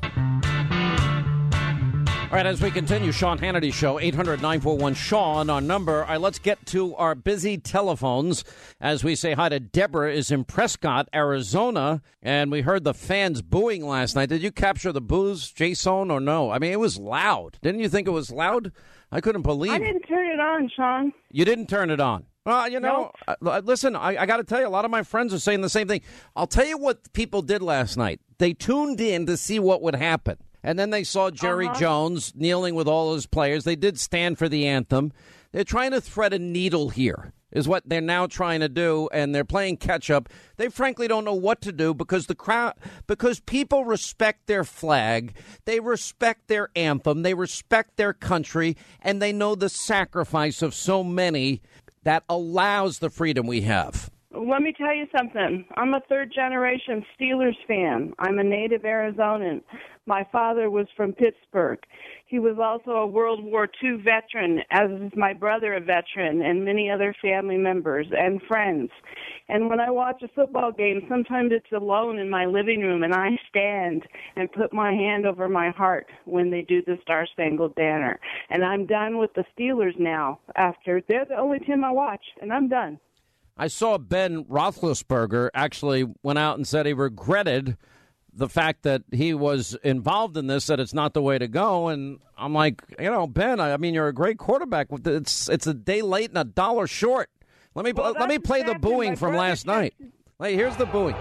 All right, as we continue, Sean Hannity Show, 800-941-SEAN, our number. All right, let's get to our busy telephones as we say hi to Deborah is in Prescott, Arizona, and we heard the fans booing last night. Did you capture the boos, Jason, or no? I mean, it was loud. Didn't you think it was loud? I couldn't believe it. I didn't turn it on, Sean. You didn't turn it on? Well, listen, I got to tell you, a lot of my friends are saying the same thing. I'll tell you what people did last night. They tuned in to see what would happen. And then they saw Jerry Jones kneeling with all his players. They did stand for the anthem. They're trying to thread a needle here, is what they're now trying to do, and they're playing catch-up. They frankly don't know what to do because people respect their flag, they respect their anthem, they respect their country, and they know the sacrifice of so many that allows the freedom we have. Let me tell you something. I'm a third-generation Steelers fan. I'm a native Arizonan. My father was from Pittsburgh. He was also a World War II veteran, as is my brother a veteran, and many other family members and friends. And when I watch a football game, sometimes it's alone in my living room, and I stand and put my hand over my heart when they do the Star-Spangled Banner. And I'm done with the Steelers now. They're the only team I watch, and I'm done. I saw Ben Roethlisberger actually went out and said he regretted the fact that he was involved in this, that it's not the way to go. And I'm like, Ben, I mean, you're a great quarterback. It's a day late and a dollar short. Let me play the booing from last night. Hey, here's the booing.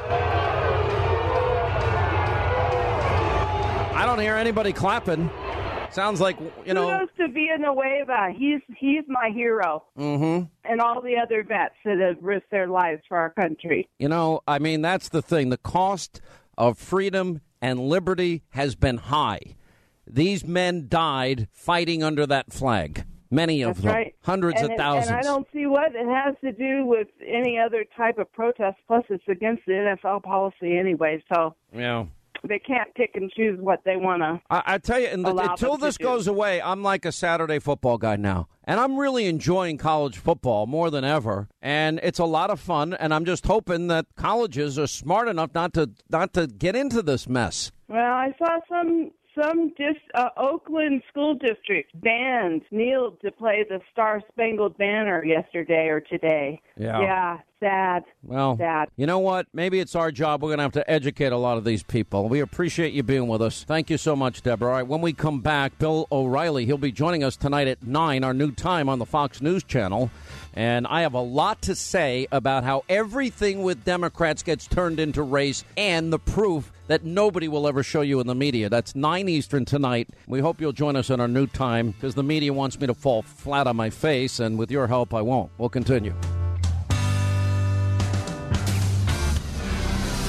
I don't hear anybody clapping. Sounds like, Kudos to Villanueva. He's my hero. Mm-hmm. And all the other vets that have risked their lives for our country. I mean, that's the thing. The cost of freedom and liberty has been high. These men died fighting under that flag. Many of them. Right. Hundreds of thousands. And I don't see what it has to do with any other type of protest. Plus, it's against the NFL policy anyway. So. Yeah. They can't pick and choose what they want to. I tell you, until this goes away, I'm like a Saturday football guy now. And I'm really enjoying college football more than ever. And it's a lot of fun. And I'm just hoping that colleges are smart enough not to get into this mess. Well, I saw some Oakland school district bands kneeled to play the Star-Spangled Banner yesterday or today. Yeah, sad. Well, sad. You know what? Maybe it's our job. We're going to have to educate a lot of these people. We appreciate you being with us. Thank you so much, Deborah. All right, when we come back, Bill O'Reilly, he'll be joining us tonight at 9, our new time on the Fox News Channel. And I have a lot to say about how everything with Democrats gets turned into race and the proof that nobody will ever show you in the media. That's 9 Eastern tonight. We hope you'll join us in our new time because the media wants me to fall flat on my face, and with your help, I won't. We'll continue.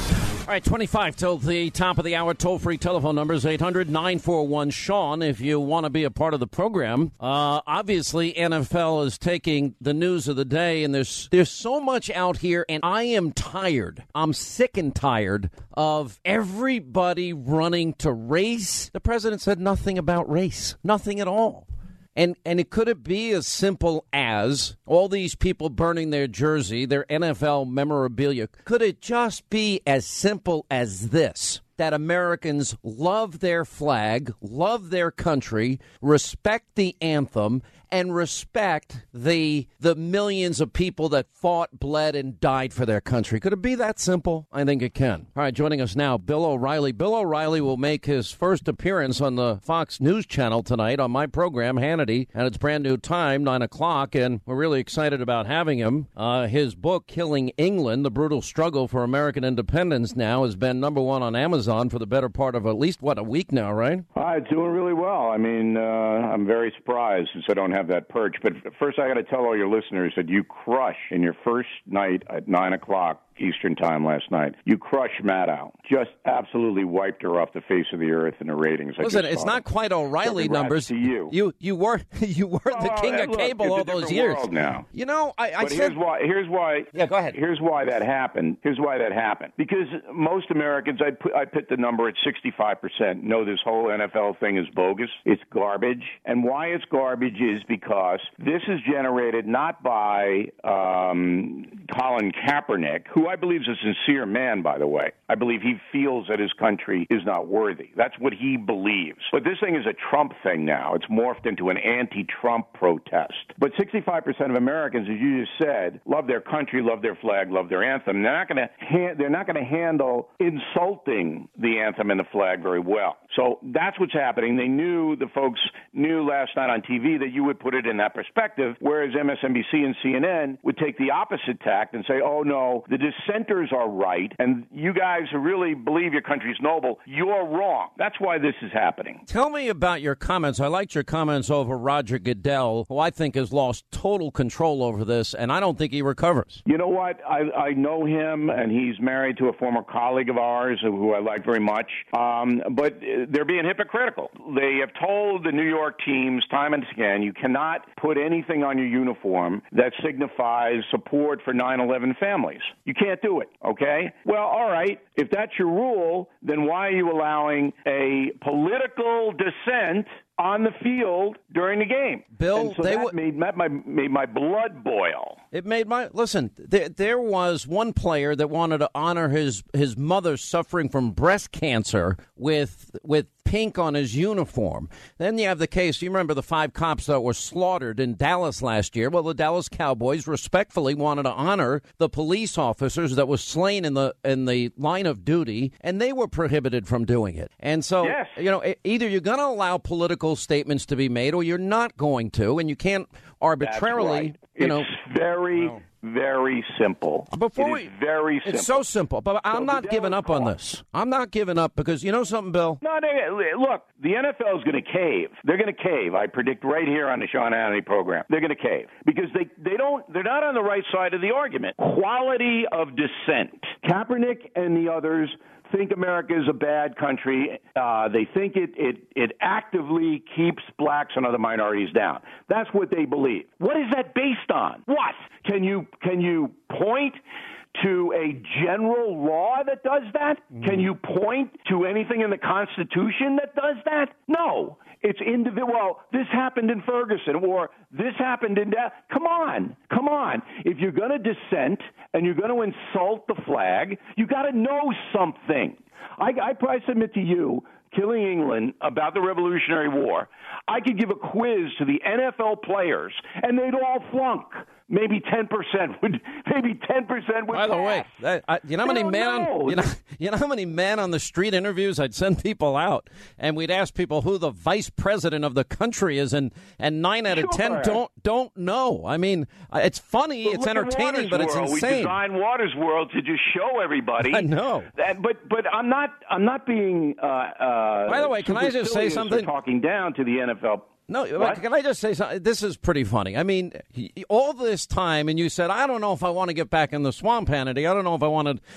All right, 25 till the top of the hour. Toll-free telephone numbers, 800-941-SEAN, if you want to be a part of the program. Obviously, NFL is taking the news of the day, and there's so much out here, and I am tired. I'm sick and tired of everybody running to race. The president said nothing about race, nothing at all. And could it be as simple as all these people burning their jersey, their NFL memorabilia? Could it just be as simple as this? That Americans love their flag, love their country, respect the anthem, and respect the millions of people that fought, bled, and died for their country. Could it be that simple? I think it can. All right, joining us now, Bill O'Reilly. Bill O'Reilly will make his first appearance on the Fox News Channel tonight on my program, Hannity, and it's brand new time, 9 o'clock, and we're really excited about having him. His book, Killing England, The Brutal Struggle for American Independence now, has been number one on Amazon for the better part of at least, a week now, right? It's doing really well. I mean, I'm very surprised since I don't have that perch. But first, I got to tell all your listeners that you crush in your first night at 9 o'clock Eastern time last night. You crushed Maddow. Just absolutely wiped her off the face of the earth in the ratings. Listen, it's not quite O'Reilly numbers. To you. You were the king of cable all those years. Now. You know, I said. Here's why. Yeah, go ahead. Here's why that happened. Because most Americans, I put the number at 65%. Know this whole NFL thing is bogus. It's garbage. And why it's garbage is because this is generated not by Colin Kaepernick, who I believe is a sincere man, by the way. I believe he feels that his country is not worthy. That's what he believes. But this thing is a Trump thing now. It's morphed into an anti-Trump protest. But 65% of Americans, as you just said, love their country, love their flag, love their anthem. They're not going to handle insulting the anthem and the flag very well. So that's what's happening. The folks knew last night on TV that you would put it in that perspective, whereas MSNBC and CNN would take the opposite tact and say, oh, no, the dissenters are right, and you guys who really believe your country's noble, you're wrong. That's why this is happening. Tell me about your comments. I liked your comments over Roger Goodell, who I think has lost total control over this, and I don't think he recovers. You know what? I know him, and he's married to a former colleague of ours who I like very much, but they're being hypocritical. They have told the New York teams time and again, you cannot put anything on your uniform that signifies support for 9/11 families. You can't do it, okay? Well, all right, if that's your rule, then why are you allowing a political dissent on the field during the game? Bill, so that made my blood boil. It made my... Listen, there was one player that wanted to honor his mother suffering from breast cancer with pink on his uniform. Then you have the case, you remember the 5 cops that were slaughtered in Dallas last year? Well, the Dallas Cowboys respectfully wanted to honor the police officers that were slain in the line of duty, and they were prohibited from doing it. And so, yes. Either you're going to allow political statements to be made or you're not going to, and you can't arbitrarily, It's very simple. Very simple. It's so simple, but I'm not giving up on this. I'm not giving up because you know something, Bill? No, look, the NFL is going to cave. They're going to cave. I predict right here on the Sean Hannity program. They're going to cave because they're not on the right side of the argument. Quality of dissent. Kaepernick and the others think America is a bad country. They think it actively keeps blacks and other minorities down. That's what they believe. What is that based on? What? Can you point to a general law that does that? Can you point to anything in the Constitution that does that? No. It's individual. Well, this happened in Ferguson, or this happened in that. Come on. If you're going to dissent and you're going to insult the flag, you got to know something. I probably submit to you, Killing England, about the Revolutionary War. I could give a quiz to the NFL players, and they'd all flunk. Maybe 10% would. Maybe 10% would. By the way, you know how many man on the street interviews I'd send people out, and we'd ask people who the vice president of the country is, and 9 out of 10 don't know. I mean, it's funny, it's entertaining, but it's insane. We designed Waters World to just show everybody. I know. But I'm not being. By the way, can I just say something? Talking down to the NFL No, can I just say something? This is pretty funny. I mean, all this time, and you said, I don't know if I want to get back in the swamp, Hannity. I don't know if I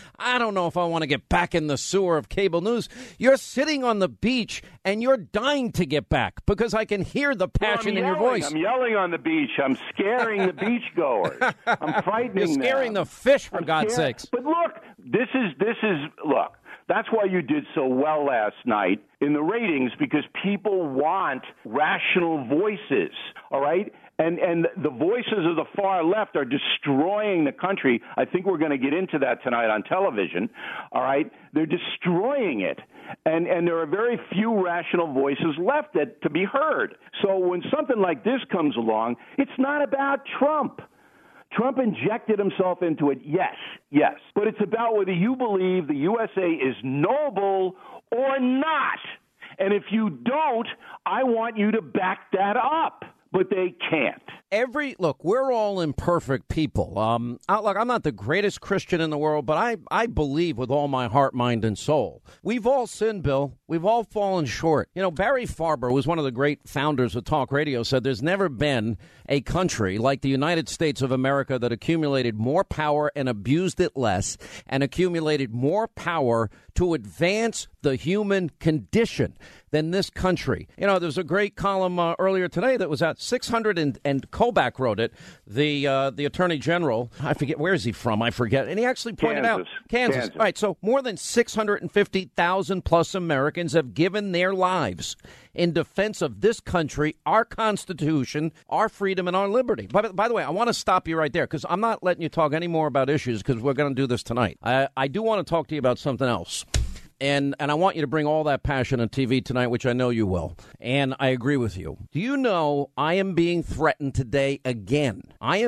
want to get back in the sewer of cable news. You're sitting on the beach, and you're dying to get back because I can hear the passion in your voice. I'm yelling on the beach. I'm scaring the beachgoers. I'm frightening them. You're scaring the fish, for God's sakes. But look, this is look. That's why you did so well last night in the ratings, because people want rational voices, all right? And the voices of the far left are destroying the country. I think we're going to get into that tonight on television, all right? They're destroying it. And there are very few rational voices left to be heard. So when something like this comes along, it's not about Trump. Trump injected himself into it, yes. But it's about whether you believe the USA is noble or not. And if you don't, I want you to back that up. But they can't. Look, we're all imperfect people. Look, I'm not the greatest Christian in the world, but I believe with all my heart, mind, and soul. We've all sinned, Bill. We've all fallen short. You know, Barry Farber, who was one of the great founders of talk radio, said there's never been a country like the United States of America that accumulated more power and abused it less, and accumulated more power to advance the human condition than this country. You know, there's a great column earlier today that was at 600, and Kobach wrote it, the Attorney General. I forget, where is he from? I forget. And he actually pointed out, Kansas. All right, so more than 650,000 plus Americans have given their lives in defense of this country, our Constitution, our freedom, and our liberty. By the way, I want to stop you right there, because I'm not letting you talk any more about issues, because we're going to do this tonight. I do want to talk to you about something else. And I want you to bring all that passion on TV tonight, which I know you will. And I agree with you. Do you know I am being threatened today again?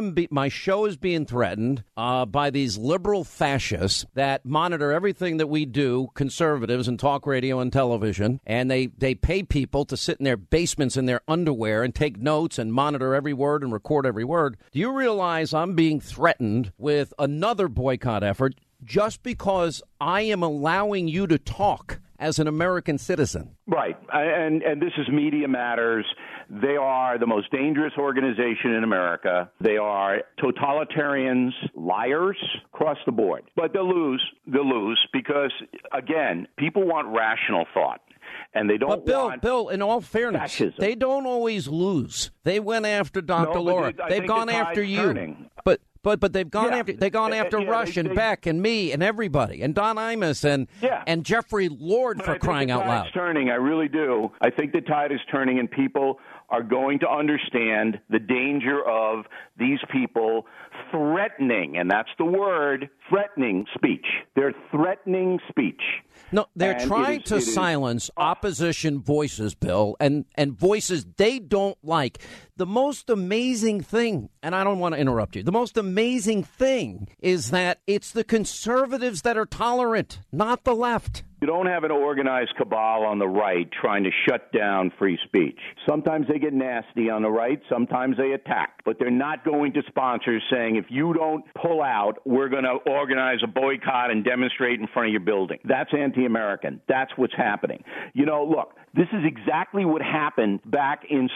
My show is being threatened by these liberal fascists that monitor everything that we do, conservatives and talk radio and television. And they pay people to sit in their basements in their underwear and take notes and monitor every word and record every word. Do you realize I'm being threatened with another boycott effort just because I am allowing you to talk as an American citizen? Right. And this is Media Matters. They are the most dangerous organization in America. They are totalitarians, liars across the board. But they'll lose because, again, people want rational thought. And they don't want Bill, in all fairness, fascism. They don't always lose. They went after Dr. Laura. They've gone after you. Turning. But they've gone after Rush and Beck and me and everybody and Don Imus and Jeffrey Lord, for crying out loud. It's turning. I really do. I think the tide is turning, and people are going to understand the danger of these people threatening, and that's the word, threatening speech. They're threatening speech. No, they're trying to silence opposition voices, Bill, and voices they don't like. The most amazing thing, and I don't want to interrupt you, the most amazing thing is that it's the conservatives that are tolerant, not the left. You don't have an organized cabal on the right trying to shut down free speech. Sometimes they get nasty on the right. Sometimes they attack. But they're not going to sponsors saying, if you don't pull out, we're going to organize a boycott and demonstrate in front of your building. That's anti-American. That's what's happening. You know, look, this is exactly what happened back in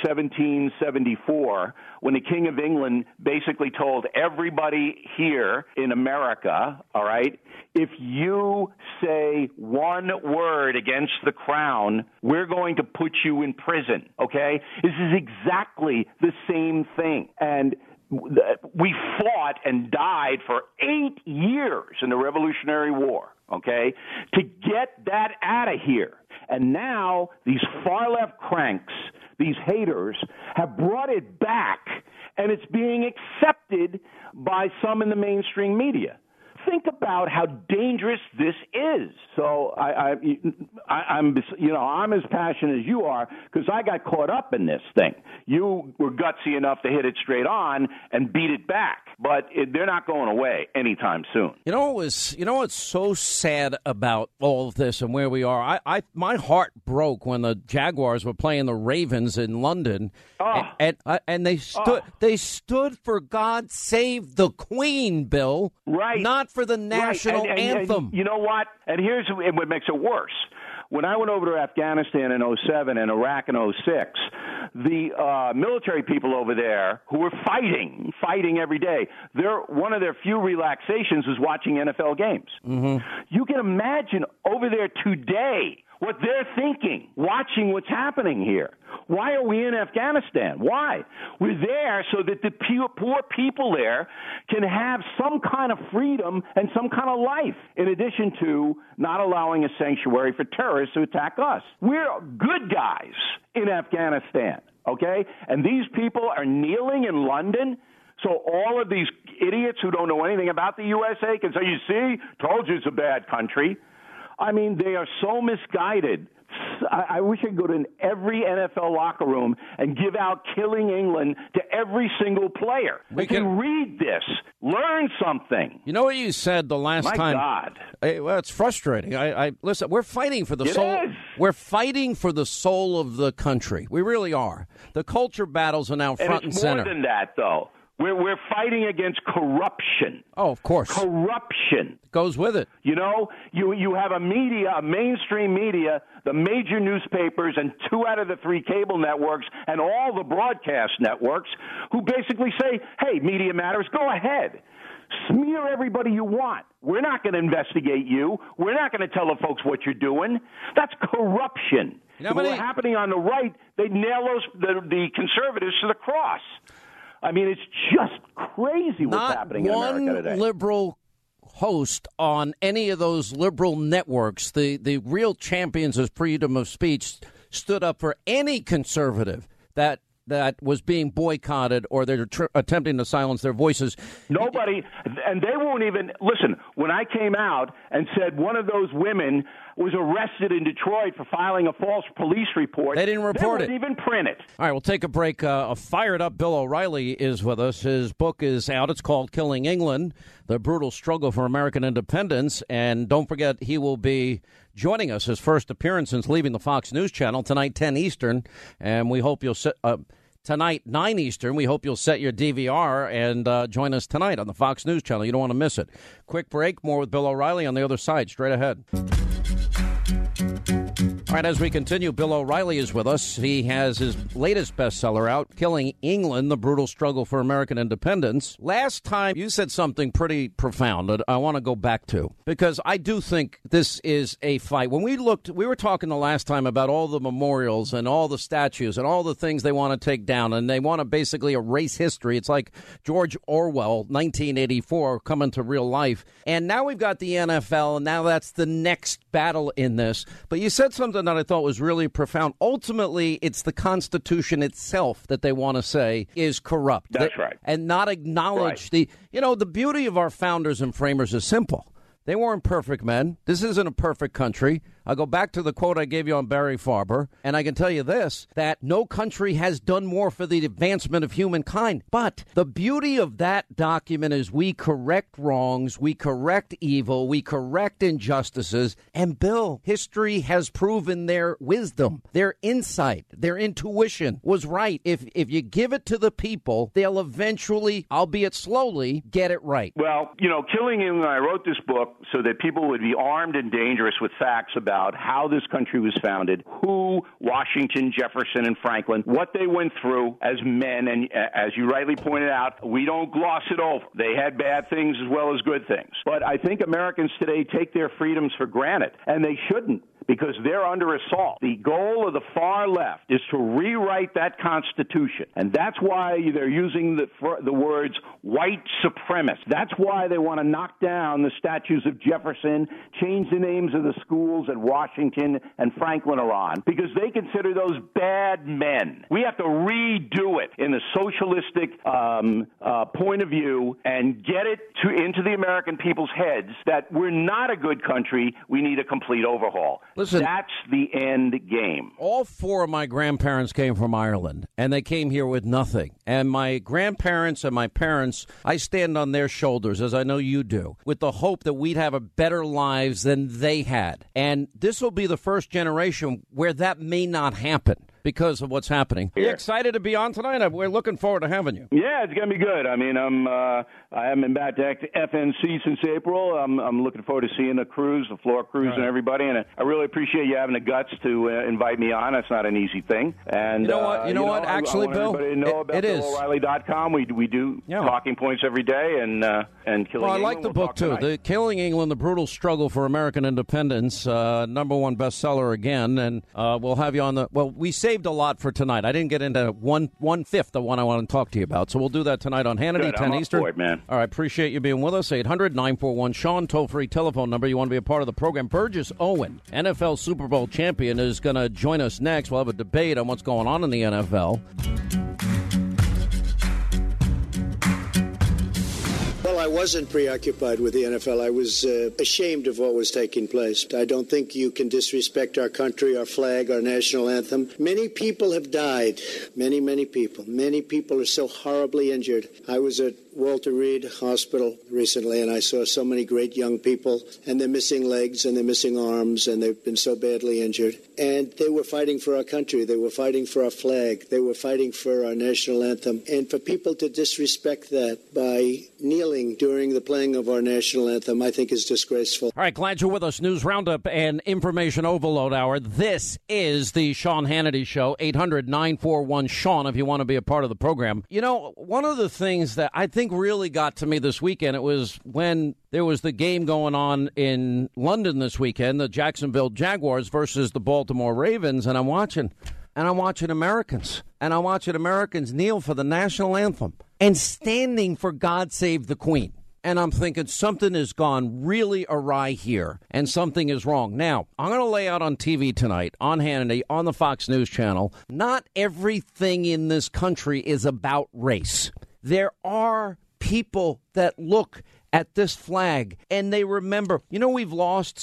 1774 when the King of England basically told everybody here in America, all right, if you say one word against the crown, we're going to put you in prison, okay? This is exactly the same thing. And we fought and died for 8 years in the Revolutionary War, okay, to get that out of here. And now these far-left cranks, these haters, have brought it back, and it's being accepted by some in the mainstream media. Think about how dangerous this is. So I'm as passionate as you are because I got caught up in this thing. You were gutsy enough to hit it straight on and beat it back, but they're not going away anytime soon. You know what's so sad about all of this and where we are? My heart broke when the Jaguars were playing the Ravens in London, and they stood for God Save the Queen, Bill. Right. Not for the national anthem. And you know what? And here's what makes it worse. when I went over to Afghanistan in 07 and Iraq in 06, the military people over there who were fighting every day, one of their few relaxations was watching NFL games. Mm-hmm. You can imagine over there today what they're thinking, watching what's happening here. Why are we in Afghanistan? Why? We're there so that the poor people there can have some kind of freedom and some kind of life, in addition to not allowing a sanctuary for terrorists to attack us. We're good guys in Afghanistan, okay? And these people are kneeling in London. So all of these idiots who don't know anything about the USA can say, you see, told you it's a bad country. I mean, they are so misguided. I wish I could go to every NFL locker room and give out Killing England to every single player. We can read this, learn something. You know what you said the last time? My God. Well, it's frustrating. Listen, we're fighting for the soul. We're fighting for the soul of the country. We really are. The culture battles are now front and center. It's more than that, though. We're fighting against corruption. Oh, of course. Corruption. Goes with it. You know, you have a mainstream media, the major newspapers and 2 out of the 3 cable networks and all the broadcast networks who basically say, hey, Media Matters, go ahead. Smear everybody you want. We're not going to investigate you. We're not going to tell the folks what you're doing. That's corruption. If it were happening on the right, they'd nail the conservatives to the cross. I mean, it's just crazy what's happening in America today. Not one liberal host on any of those liberal networks, the real champions of freedom of speech, stood up for any conservative that was being boycotted or they're attempting to silence their voices. Nobody, and they won't even, listen, when I came out and said one of those women was arrested in Detroit for filing a false police report. They didn't report it. They wouldn't even print it. All right, we'll take a break. A fired-up Bill O'Reilly is with us. His book is out. It's called Killing England, The Brutal Struggle for American Independence. And don't forget, he will be joining us, his first appearance since leaving the Fox News Channel, tonight, 10 Eastern. And we hope you'll set tonight, 9 Eastern. We hope you'll set your DVR and join us tonight on the Fox News Channel. You don't want to miss it. Quick break. More with Bill O'Reilly on the other side. Straight ahead. All right, as we continue, Bill O'Reilly is with us. He has his latest bestseller out, Killing England, The Brutal Struggle for American Independence. Last time, you said something pretty profound that I want to go back to, because I do think this is a fight. When we were talking the last time about all the memorials and all the statues and all the things they want to take down, and they want to basically erase history. It's like George Orwell, 1984, coming to real life. And now we've got the NFL, and now that's the next battle in this. But you said something that I thought was really profound. Ultimately, it's the Constitution itself that they want to say is corrupt. That's right. And not acknowledge the beauty of our founders and framers is simple. They weren't perfect men. This isn't a perfect country. I'll go back to the quote I gave you on Barry Farber, and I can tell you this, that no country has done more for the advancement of humankind. But the beauty of that document is we correct wrongs, we correct evil, we correct injustices. And, Bill, history has proven their wisdom, their insight, their intuition was right. If you give it to the people, they'll eventually, albeit slowly, get it right. Well, Killing England, I wrote this book so that people would be armed and dangerous with facts about how this country was founded, who Washington, Jefferson, and Franklin, what they went through as men. And as you rightly pointed out, we don't gloss it over. They had bad things as well as good things. But I think Americans today take their freedoms for granted, and they shouldn't, because they're under assault. The goal of the far left is to rewrite that Constitution, and that's why they're using the words white supremacist. That's why they want to knock down the statues of Jefferson, change the names of the schools that Washington and Franklin are on, because they consider those bad men. We have to redo it in the socialistic point of view and get it into the American people's heads that we're not a good country. We need a complete overhaul. Listen, that's the end game. All 4 of my grandparents came from Ireland, and they came here with nothing. And my grandparents and my parents, I stand on their shoulders, as I know you do, with the hope that we'd have a better lives than they had. And this will be the first generation where that may not happen. because of what's happening. Are you excited to be on tonight? We're looking forward to having you. Yeah, it's going to be good. I mean, I haven't been back to FNC since April. I'm looking forward to seeing the crews, the floor crews, and everybody. And I really appreciate you having the guts to invite me on. That's not an easy thing. And you know what? Actually, I want Bill, everybody to know about BillO'Reilly.com. We do talking points every day and Killing England. I like the book too. The Killing England: The Brutal Struggle for American Independence, #1 bestseller again. And we'll have you on the. Well, we saved a lot for tonight. I didn't get into one fifth of what I want to talk to you about, so we'll do that tonight on Hannity, Good. 10 I'm Eastern. Up for it, man. All right, appreciate you being with us. 800-941-SEAN, toll-free telephone number. You want to be a part of the program. Burgess Owen, NFL Super Bowl champion, is going to join us next. We'll have a debate on what's going on in the NFL. Well, I wasn't preoccupied with the NFL. I was ashamed of what was taking place. I don't think you can disrespect our country, our flag, our national anthem. Many people have died. Many people. Many people are so horribly injured. I was at Walter Reed Hospital recently, and I saw so many great young people, and they're missing legs, and they're missing arms, and they've been so badly injured. And they were fighting for our country. They were fighting for our flag. They were fighting for our national anthem. And for people to disrespect that by kneeling during the playing of our national anthem, I think is disgraceful. All right, glad you're with us. News Roundup and Information Overload Hour. This is the Sean Hannity Show. 800-941-SEAN if you want to be a part of the program. You know, one of the things that I think really got to me this weekend, it was when there was the game going on in London this weekend, the Jacksonville Jaguars versus the Baltimore Ravens, and I'm watching Americans. And I'm watching Americans kneel for the national anthem and standing for God Save the Queen. And I'm thinking something has gone really awry here and something is wrong. Now, I'm going to lay out on TV tonight, on Hannity, on the Fox News channel, not everything in this country is about race. There are people that look at this flag and they remember, we've lost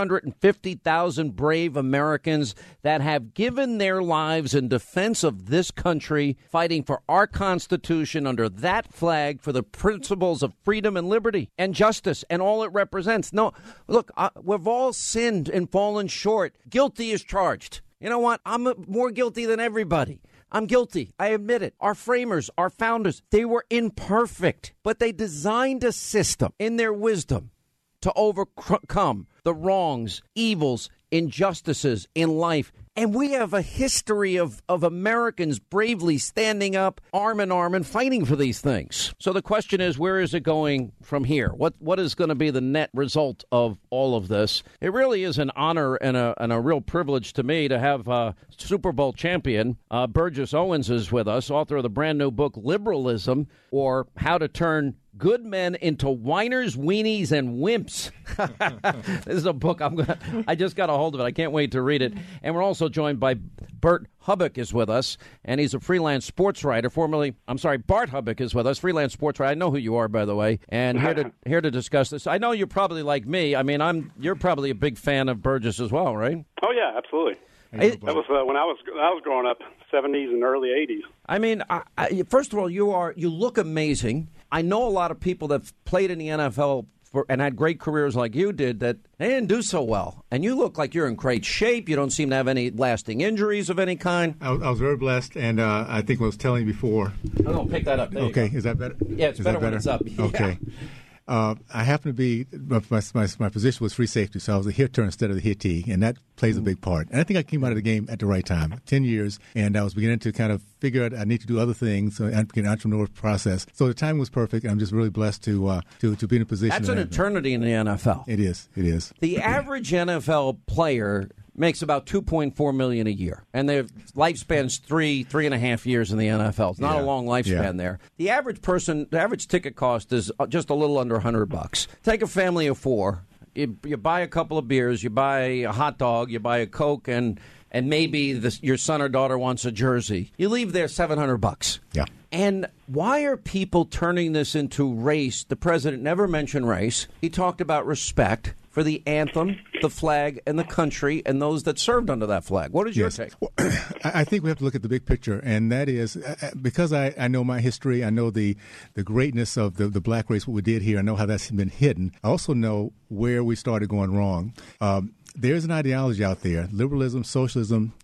650,000 brave Americans that have given their lives in defense of this country, fighting for our Constitution under that flag for the principles of freedom and liberty and justice and all it represents. No, look, we've all sinned and fallen short. Guilty is charged. You know what? I'm more guilty than everybody. I'm guilty. I admit it. Our framers, our founders, they were imperfect, but they designed a system in their wisdom to overcome the wrongs, evils, injustices in life. And we have a history of Americans bravely standing up arm in arm and fighting for these things. So the question is, where is it going from here? What is going to be the net result of all of this? It really is an honor and a real privilege to me to have Super Bowl champion Burgess Owens is with us, author of the brand new book, Liberalism, or How to Turn Good Men into Whiners, Weenies, and Wimps. This is a book I just got a hold of it. I can't wait to read it. And we're also joined by Bert Hubbock is with us, and he's a freelance sports writer. Bart Hubbock is with us, freelance sports writer. I know who you are, by the way, and here to discuss this. I know you're probably like me. I mean, you're probably a big fan of Burgess as well, right? Oh yeah, absolutely. That was when I was growing up, 70s and early 80s. I mean, first of all, you look amazing. I know a lot of people that played in the NFL and had great careers like you did that they didn't do so well. And you look like you're in great shape. You don't seem to have any lasting injuries of any kind. I was very blessed, and I think I was telling you before. I'm going to pick that up. There okay, is that better? Yeah, it's better when it's up. Okay. Yeah. I happen to be, my position was free safety, so I was a hitter instead of the hittee, and that plays a big part. And I think I came out of the game at the right time, 10 years, and I was beginning to kind of figure out I need to do other things, so I began an entrepreneurial process. So the timing was perfect, and I'm just really blessed to be in a position. That's an eternity in the NFL. It is. The average NFL player makes about $2.4 million a year, and their lifespan's 3.5 years in the NFL. It's not a long lifespan there. The average ticket cost is just a little under $100. Take a family of four. You buy a couple of beers, you buy a hot dog, you buy a Coke, and maybe your son or daughter wants a jersey. You leave there $700. Yeah. And why are people turning this into race? The president never mentioned race. He talked about respect for the anthem, the flag, and the country, and those that served under that flag. What is your take? Well, I think we have to look at the big picture, and that is, because I know my history, I know the greatness of the black race, what we did here, I know how that's been hidden. I also know where we started going wrong. There's an ideology out there, liberalism, socialism,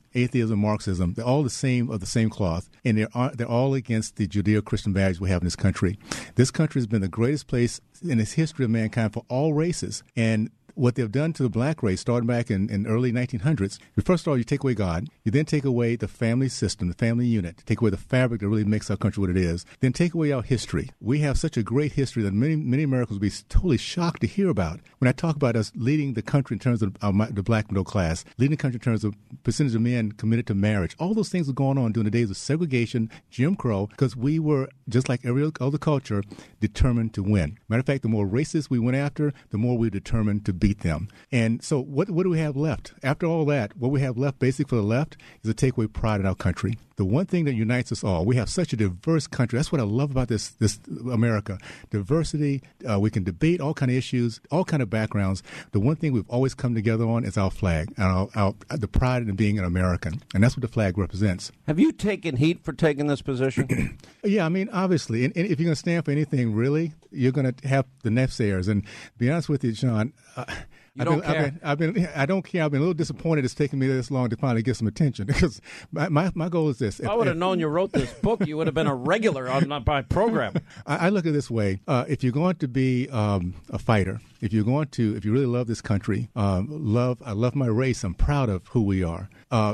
atheism, Marxism, they're all the same of the same cloth, and they're all against the Judeo-Christian values we have in this country. This country has been the greatest place in its history of mankind for all races, and what they've done to the black race, starting back in early 1900s, first of all, you take away God. You then take away the family system, the family unit, take away the fabric that really makes our country what it is. Then take away our history. We have such a great history that many Americans will be totally shocked to hear about. When I talk about us leading the country in terms of the black middle class, leading the country in terms of percentage of men committed to marriage, all those things were going on during the days of segregation, Jim Crow, because we were, just like every other culture, determined to win. Matter of fact, the more racists we went after, the more we were determined to beat them. And so what do we have left? After all that, what we have left basically for the left is to take away pride in our country. The one thing that unites us all, we have such a diverse country. That's what I love about this America. Diversity, we can debate all kind of issues, all kind of backgrounds. The one thing we've always come together on is our flag, and the pride in being an American. And that's what the flag represents. Have you taken heat for taking this position? Yeah, I mean, obviously. And if you're going to stand for anything, really, you're going to have the naysayers. And to be honest with you, John, I don't care. I've been a little disappointed it's taken me this long to finally get some attention, because my goal is this. If I would have known you wrote this book, you would have been a regular on my program. I look at it this way. If you're going to be a fighter, if you really love this country, I love my race, I'm proud of who we are. All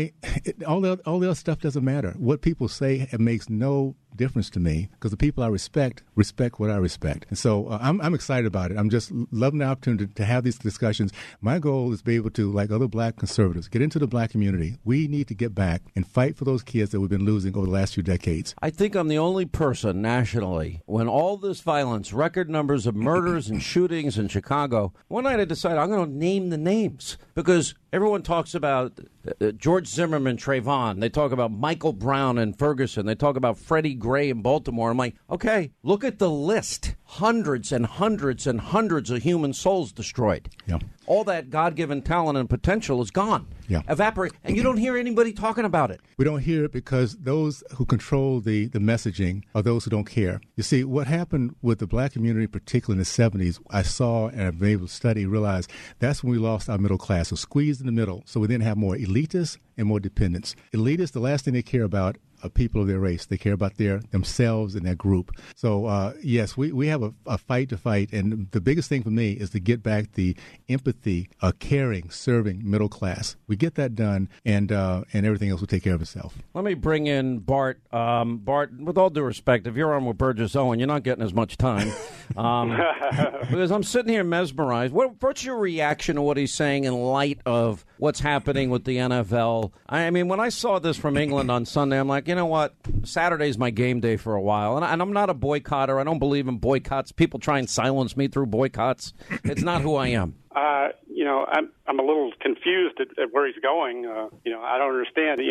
the other stuff doesn't matter. What people say, it makes no difference to me, because the people I respect what I respect. And so I'm excited about it. I'm just loving the opportunity to have these discussions. My goal is to be able to, like other black conservatives, get into the black community. We need to get back and fight for those kids that we've been losing over the last few decades. I think I'm the only person nationally, when all this violence, record numbers of murders and shootings in Chicago, one night I decided I'm going to name the names, because everyone talks about George Zimmerman, Trayvon. They talk about Michael Brown in Ferguson. They talk about Freddie Gray in Baltimore. I'm like, okay, look at the list. Hundreds and hundreds and hundreds of human souls destroyed. Yeah. All that God-given talent and potential is gone. Yeah. Evaporate. And you don't hear anybody talking about it. We don't hear it because those who control the messaging are those who don't care. You see, what happened with the black community, particularly in the 70s, I saw and I've been able to study, realize that's when we lost our middle class. So squeezed in the middle. So we then have more elitists and more dependents. Elitists, the last thing they care about are people of their race. They care about themselves and their group. So, yes, we have a fight to fight. And the biggest thing for me is to get back the empathy, caring, serving middle class. We get that done, and everything else will take care of itself. Let me bring in Bart. Bart, with all due respect, if you're on with Burgess Owen, you're not getting as much time. Because I'm sitting here mesmerized. What's your reaction to what he's saying in light of what's happening with the NFL? I mean, when I saw this from England on Sunday, I'm like, you know what? Saturday's my game day for a while. And I'm not a boycotter. I don't believe in boycotts. People try and silence me through boycotts. It's not who I am. I'm a little confused at where he's going. I don't understand.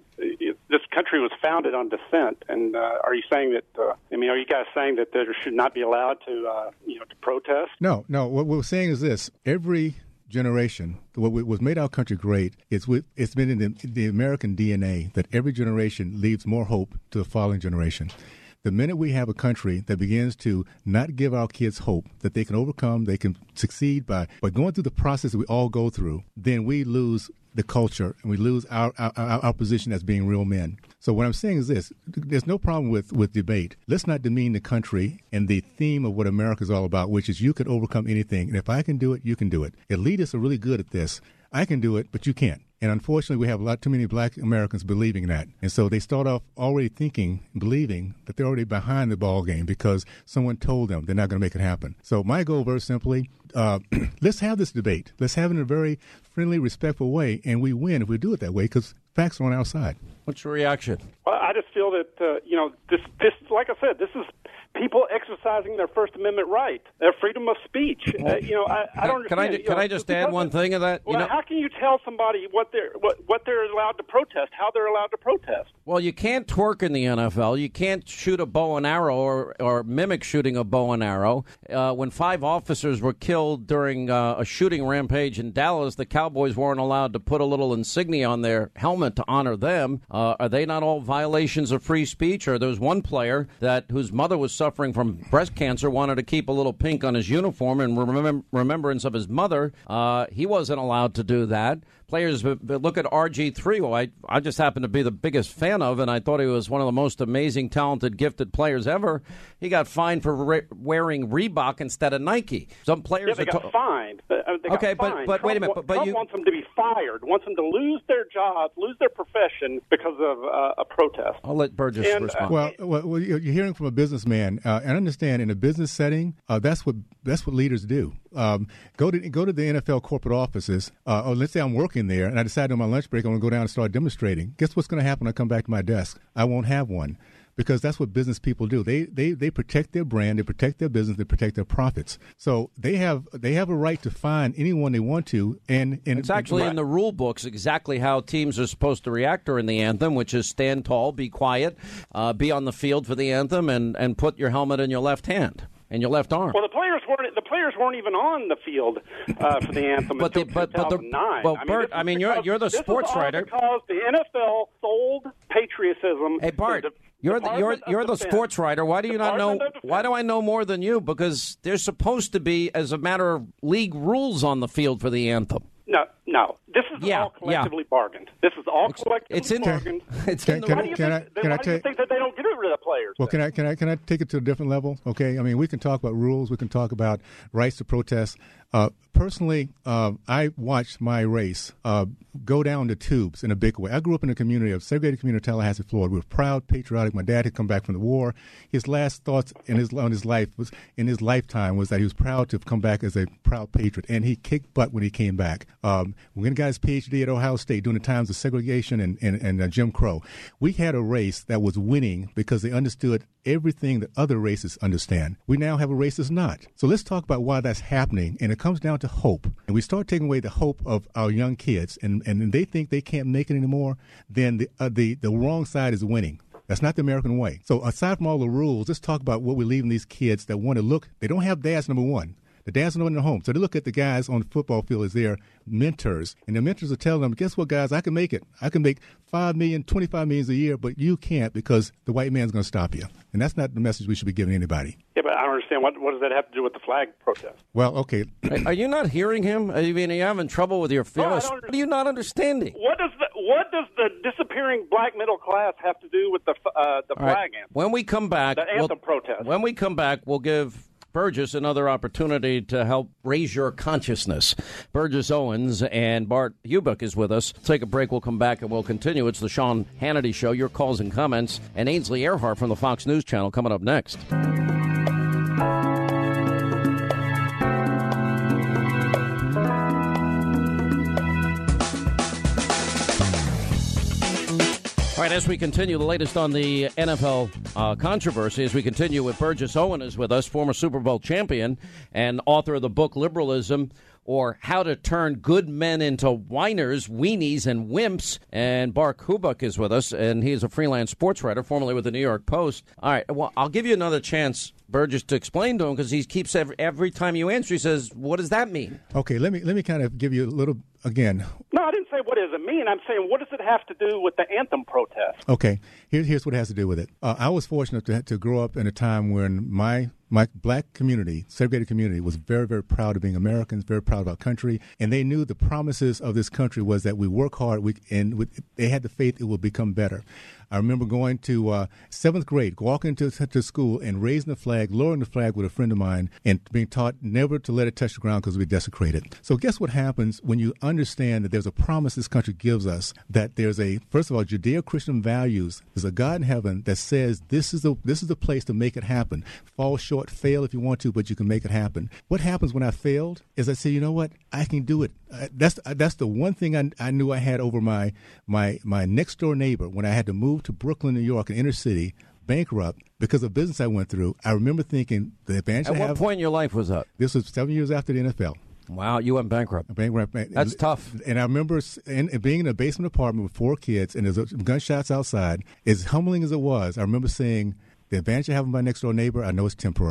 This country was founded on dissent, and are you saying that? Are you guys saying that there should not be allowed to protest? No. What we're saying is this: every generation, what made our country great, it's been in the American DNA that every generation leaves more hope to the following generation. The minute we have a country that begins to not give our kids hope that they can overcome, they can succeed by going through the process that we all go through, then we lose the culture and we lose our position as being real men. So what I'm saying is this: there's no problem with debate. Let's not demean the country and the theme of what America is all about, which is you can overcome anything. And if I can do it, you can do it. Elitists are really good at this. I can do it, but you can't. And unfortunately, we have a lot too many black Americans believing that. And so they start off already believing that they're already behind the ball game because someone told them they're not going to make it happen. So my goal, very simply, let's have this debate. Let's have it in a very friendly, respectful way, and we win if we do it that way because facts are on our side. What's your reaction? Well, I just feel that, this, like I said, this is people exercising their First Amendment right, their freedom of speech. I don't understand. Can I just add one thing to that? How can you tell somebody what they're allowed to protest, how they're allowed to protest? Well, you can't twerk in the NFL. You can't shoot a bow and arrow or mimic shooting a bow and arrow. When 5 officers were killed during a shooting rampage in Dallas, the Cowboys weren't allowed to put a little insignia on their helmet to honor them. Are they not all violations of free speech? Or there was one player whose mother was suffering from breast cancer, wanted to keep a little pink on his uniform in remembrance of his mother. He wasn't allowed to do that. players. But look at RG3, who I just happen to be the biggest fan of, and I thought he was one of the most amazing, talented, gifted players ever. He got fined for wearing Reebok instead of Nike. Some players they got fined. They got fined. But wait a minute. But Trump wants them to be fired, wants them to lose their jobs, lose their profession because of a protest. I'll let Burgess respond. Well, you're hearing from a businessman, and I understand in a business setting, that's what leaders do. Go to the NFL corporate offices, or let's say I'm working there, and I decide on my lunch break I'm going to go down and start demonstrating. Guess what's going to happen when I come back to my desk? I won't have one. Because that's what business people do. They protect their brand, they protect their business, they protect their profits. So they have a right to fine anyone they want to. And it's actually in the rule books exactly how teams are supposed to react during the anthem, which is stand tall, be quiet, be on the field for the anthem, and put your helmet in your left hand and your left arm. Well, the players weren't even on the field for the anthem until 2009. Well, you're the sports writer. Because the NFL sold patriotism. Hey, Bart. You're the sports writer. Why do you not know? Why do I know more than you? Because there's supposed to be, as a matter of league rules, on the field for the anthem. No. This is all collectively bargained. This is all collectively bargained. Why do you think that they don't get rid of players? Well, can I take it to a different level? Okay, I mean, we can talk about rules. We can talk about rights to protest. Personally, I watched my race go down the tubes in a big way. I grew up in a community, a segregated community of Tallahassee, Florida. We were proud, patriotic. My dad had come back from the war. His last thoughts in his lifetime was that he was proud to have come back as a proud patriot, and he kicked butt when he came back. When he got his PhD at Ohio State during the times of segregation and Jim Crow, we had a race that was winning because they understood everything that other races understand. We now have a race that's not. So let's talk about why that's happening, and it comes down to hope. And we start taking away the hope of our young kids, and they think they can't make it anymore, then the wrong side is winning. That's not the American way. So aside from all the rules, let's talk about what we're leaving these kids that want to look. They don't have dads, number one. The dads are not in their home. So they look at the guys on the football field as their mentors. And the mentors are telling them, guess what, guys? I can make it. I can make $5 million, $25 million a year, but you can't because the white man's going to stop you. And that's not the message we should be giving anybody. Yeah, but I don't understand. What does that have to do with the flag protest? Well, okay. Are you not hearing him? I mean, are you having trouble with your feelings? What are you not understanding? What does the disappearing black middle class have to do with the flag anthem? When we come back, the anthem protest. When we come back, we'll give Burgess another opportunity to help raise your consciousness. Burgess Owens and Bart Hubick is with us. Take a break. We'll come back and we'll continue. It's the Sean Hannity Show. Your calls and comments. And Ainsley Earhart from the Fox News Channel coming up next. All right, as we continue, the latest on the NFL controversy, as we continue with Burgess Owens is with us, former Super Bowl champion and author of the book Liberalism, or How to Turn Good Men into Whiners, Weenies, and Wimps. And Bart Hubick is with us, and he's a freelance sports writer, formerly with the New York Post. All right, well, I'll give you another chance, Burgess, to explain to him, because he keeps every time you answer, he says, what does that mean? Okay, let me kind of give you a little, again. No, I didn't say what does it mean. I'm saying what does it have to do with the anthem protest? Okay, here's what it has to do with it. I was fortunate to grow up in a time when my black community, segregated community, was very, very proud of being Americans, very proud of our country, and they knew the promises of this country was that we work hard, they had the faith it will become better. I remember going to seventh grade, walking to school and raising the flag, lowering the flag with a friend of mine, and being taught never to let it touch the ground because it would be desecrated. So guess what happens when you understand that there's a promise this country gives us, that there's first of all, Judeo-Christian values. There's a God in heaven that says this is the place to make it happen. Fall short, fail if you want to, but you can make it happen. What happens when I failed is I say, you know what, I can do it. That's the one thing I knew I had over my next door neighbor when I had to move to Brooklyn, New York, an inner city, bankrupt because of business I went through. I remember thinking the advantage At what point in your life was that? This was 7 years after the NFL. Wow, you went bankrupt. That's tough. And I remember being in a basement apartment with 4 kids, and there's gunshots outside. As humbling as it was, I remember saying, the advantage I have of my next door neighbor, I know it's temporary.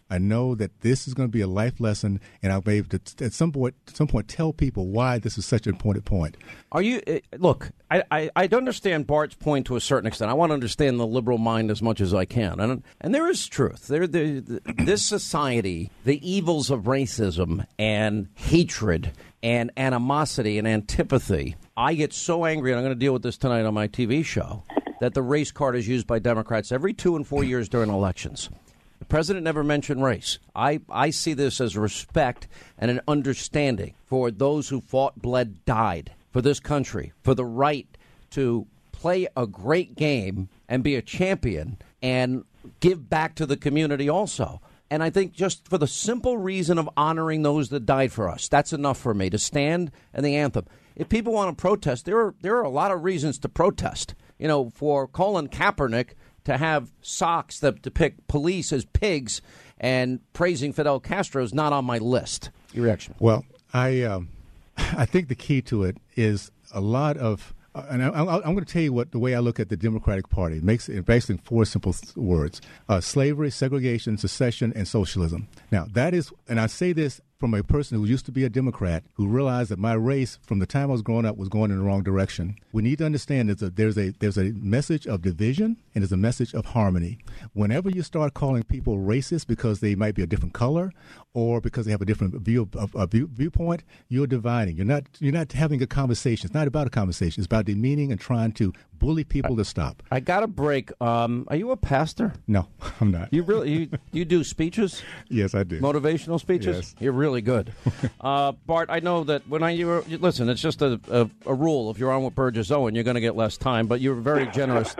I know that this is going to be a life lesson, and I'll be able to, at some point, tell people why this is such an important point. Are you look? I understand Bart's point to a certain extent. I want to understand the liberal mind as much as I can, and there is truth. This society, the evils of racism and hatred and animosity and antipathy. I get so angry, and I'm going to deal with this tonight on my TV show, that the race card is used by Democrats every 2 and 4 years during elections. The president never mentioned race. I see this as respect and an understanding for those who fought, bled, died for this country, for the right to play a great game and be a champion and give back to the community also. And I think just for the simple reason of honoring those that died for us, that's enough for me to stand and the anthem. If people want to protest, there are a lot of reasons to protest. You know, for Colin Kaepernick to have socks that depict police as pigs and praising Fidel Castro is not on my list. Your reaction? Well, I think the key to it is a lot of, and I'm going to tell you the way I look at the Democratic Party. It makes it basically 4 simple words: slavery, segregation, secession, and socialism. Now, that is, and I say this from a person who used to be a Democrat, who realized that my race, from the time I was growing up, was going in the wrong direction. We need to understand that there's a message of division and there's a message of harmony. Whenever you start calling people racist because they might be a different color or because they have a different viewpoint, you're dividing. You're not having a conversation. It's not about a conversation. It's about demeaning and trying to bully people to stop. I got a break. Are you a pastor? No, I'm not. You do speeches? Yes, I do. Motivational speeches? Yes. You're really good. Bart, I know that when listen, it's just a rule. If you're on with Burgess Owen, you're going to get less time, but you're very generous.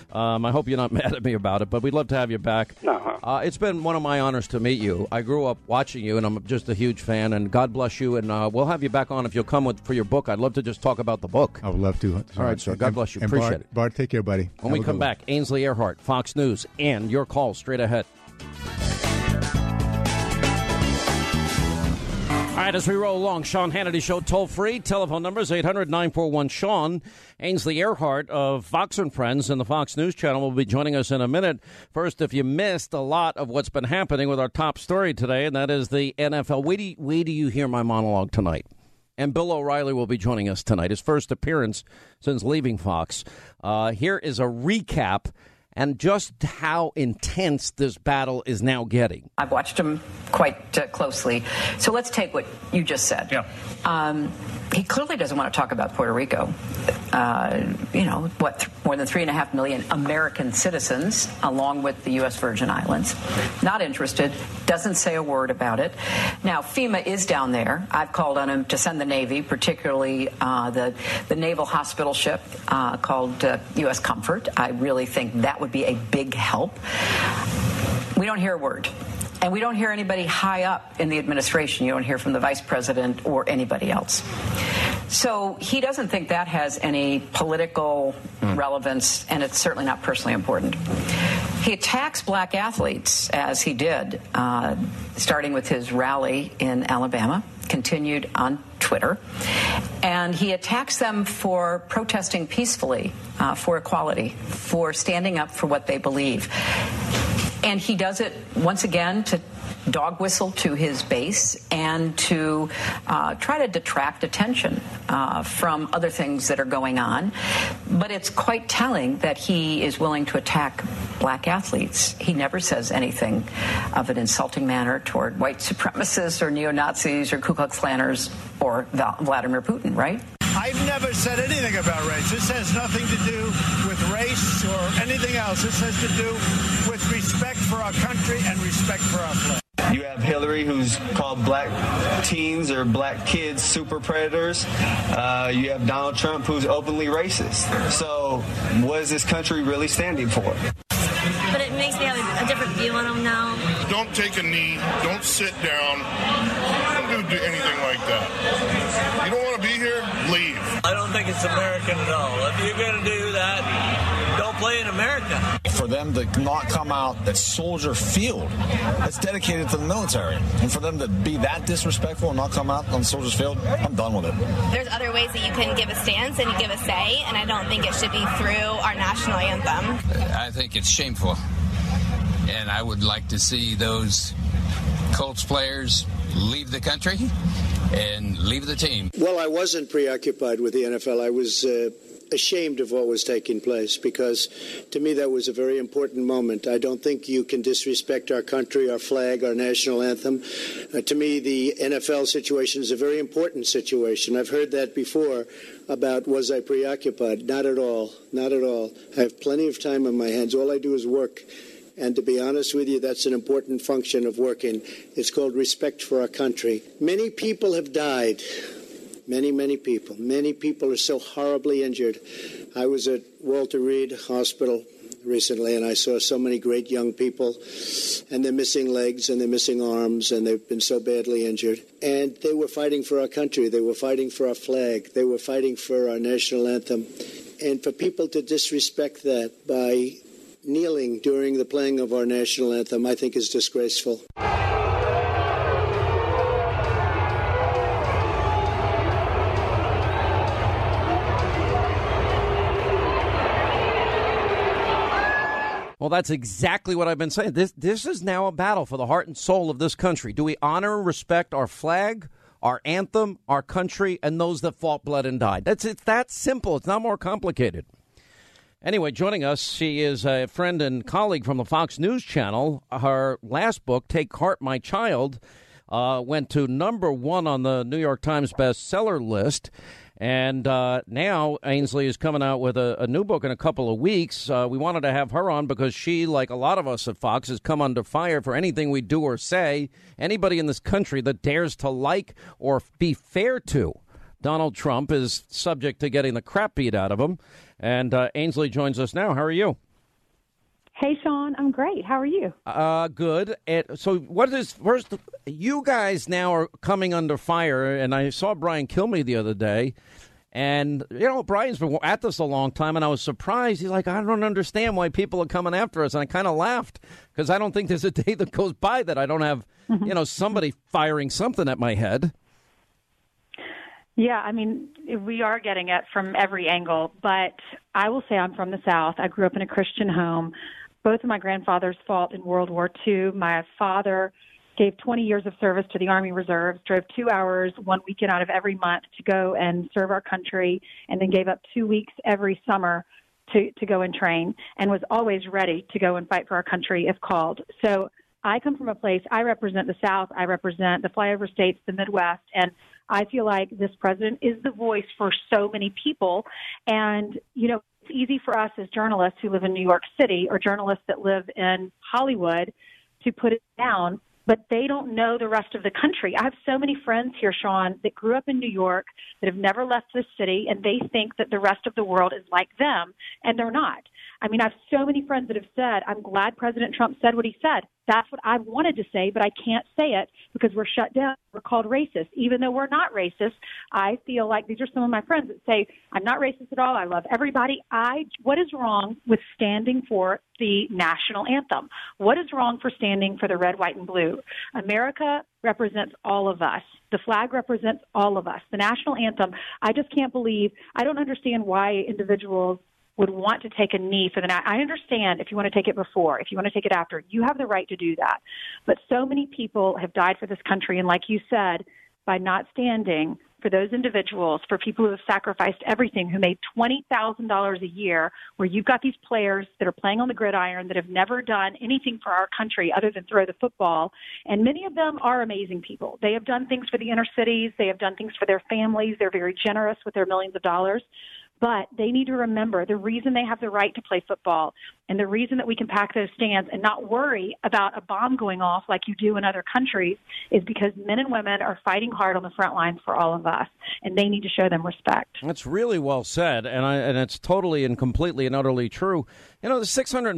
I hope you're not mad at me about it, but we'd love to have you back. No. It's been one of my honors to meet you. I grew up watching you, and I'm just a huge fan, and God bless you, and we'll have you back on if you'll come for your book. I'd love to just talk about the book. I would love to. All right, sir. God bless you. And Appreciate it. Bart, take care, buddy. When we come back, Ainsley Earhardt, Fox News, and your call straight ahead. All right, as we roll along, Sean Hannity Show, toll-free. Telephone numbers 800-941-SEAN. Ainsley Earhardt of Fox & Friends and the Fox News Channel will be joining us in a minute. First, if you missed a lot of what's been happening with our top story today, and that is the NFL. Wait do you hear my monologue tonight. And Bill O'Reilly will be joining us tonight, his first appearance since leaving Fox. Here is a recap and just how intense this battle is now getting. I've watched him quite closely. So let's take what you just said. Yeah. He clearly doesn't want to talk about Puerto Rico. More than 3.5 million American citizens, along with the U.S. Virgin Islands. Not interested, doesn't say a word about it. Now, FEMA is down there. I've called on him to send the Navy, particularly the naval hospital ship called U.S. Comfort. I really think that would be a big help. We don't hear a word. And we don't hear anybody high up in the administration. You don't hear from the vice president or anybody else. So he doesn't think that has any political relevance, and it's certainly not personally important. He attacks black athletes, as he did, starting with his rally in Alabama, continued on Twitter. And he attacks them for protesting peacefully, for equality, for standing up for what they believe. And he does it, once again, to dog whistle to his base and to try to detract attention from other things that are going on. But it's quite telling that he is willing to attack black athletes. He never says anything of an insulting manner toward white supremacists or neo-Nazis or Ku Klux Klanners or Vladimir Putin, right? I've never said anything about race. This has nothing to do with race or anything else. This has to do with respect for our country and respect for our flag. You have Hillary, who's called black teens or black kids super predators. You have Donald Trump, who's openly racist. So what is this country really standing for? But it makes me have a different view on them now. Don't take a knee. Don't sit down. Don't do anything like that. You don't want to be here? Leave. I don't think it's American at all. If you're going to do that, don't play in America. For them to not come out at Soldier Field, that's dedicated to the military. And for them to be that disrespectful and not come out on Soldier Field, I'm done with it. There's other ways that you can give a stance and give a say, and I don't think it should be through our national anthem. I think it's shameful. And I would like to see those Colts players leave the country and leave the team? Well, I wasn't preoccupied with the NFL. I was ashamed of what was taking place because, to me, that was a very important moment. I don't think you can disrespect our country, our flag, our national anthem. To me, the NFL situation is a very important situation. I've heard that before about was I preoccupied. Not at all. Not at all. I have plenty of time on my hands. All I do is work. And to be honest with you, that's an important function of working. It's called respect for our country. Many people have died. Many people. Many people are so horribly injured. I was at Walter Reed Hospital recently, and I saw so many great young people, and they're missing legs, and they're missing arms, and they've been so badly injured. And they were fighting for our country. They were fighting for our flag. They were fighting for our national anthem. And for people to disrespect that by kneeling during the playing of our national anthem, I think is disgraceful. Well, that's exactly what I've been saying. This is now a battle for the heart and soul of this country. Do we honor and respect our flag, our anthem, our country, and those that fought, bled, and died? It's that simple. It's not more complicated. Anyway, joining us, she is a friend and colleague from the Fox News Channel. Her last book, Take Heart, My Child, went to #1 on the New York Times bestseller list. And now Ainsley is coming out with a new book in a couple of weeks. We wanted to have her on because she, like a lot of us at Fox, has come under fire for anything we do or say. Anybody in this country that dares to like or be fair to Donald Trump is subject to getting the crap beat out of him. And Ainsley joins us now. How are you? Hey, Sean. I'm great. How are you? Good. So what is first? You guys now are coming under fire, and I saw Brian Kilmeade the other day, and, you know, Brian's been at this a long time, and I was surprised. He's like, I don't understand why people are coming after us, and I kind of laughed because I don't think there's a day that goes by that I don't have, you know, somebody firing something at my head. Yeah, I mean, we are getting it from every angle, but I will say I'm from the South. I grew up in a Christian home. Both of my grandfathers fought in World War II. My father gave 20 years of service to the Army Reserves, drove 2 hours one weekend out of every month to go and serve our country, and then gave up 2 weeks every summer to go and train, and was always ready to go and fight for our country if called. So I come from a place, I represent the South, I represent the flyover states, the Midwest, and I feel like this president is the voice for so many people. And, you know, it's easy for us as journalists who live in New York City or journalists that live in Hollywood to put it down, but they don't know the rest of the country. I have so many friends here, Sean, that grew up in New York, that have never left the city, and they think that the rest of the world is like them, and they're not. I mean, I have so many friends that have said, I'm glad President Trump said what he said. That's what I wanted to say, but I can't say it because we're shut down. We're called racist. Even though we're not racist, I feel like these are some of my friends that say, I'm not racist at all. I love everybody. What is wrong with standing for the national anthem? What is wrong for standing for the red, white, and blue? America represents all of us. The flag represents all of us. The national anthem, I just can't believe, I don't understand why individuals would want to take a knee for the night. I understand if you want to take it before, if you want to take it after, you have the right to do that. But so many people have died for this country, and like you said, by not standing for those individuals, for people who have sacrificed everything, who made $20,000 a year, where you've got these players that are playing on the gridiron that have never done anything for our country other than throw the football. And many of them are amazing people. They have done things for the inner cities. They have done things for their families. They're very generous with their millions of dollars. But they need to remember the reason they have the right to play football and the reason that we can pack those stands and not worry about a bomb going off like you do in other countries is because men and women are fighting hard on the front lines for all of us, and they need to show them respect. That's really well said, and it's totally and completely and utterly true. You know, there's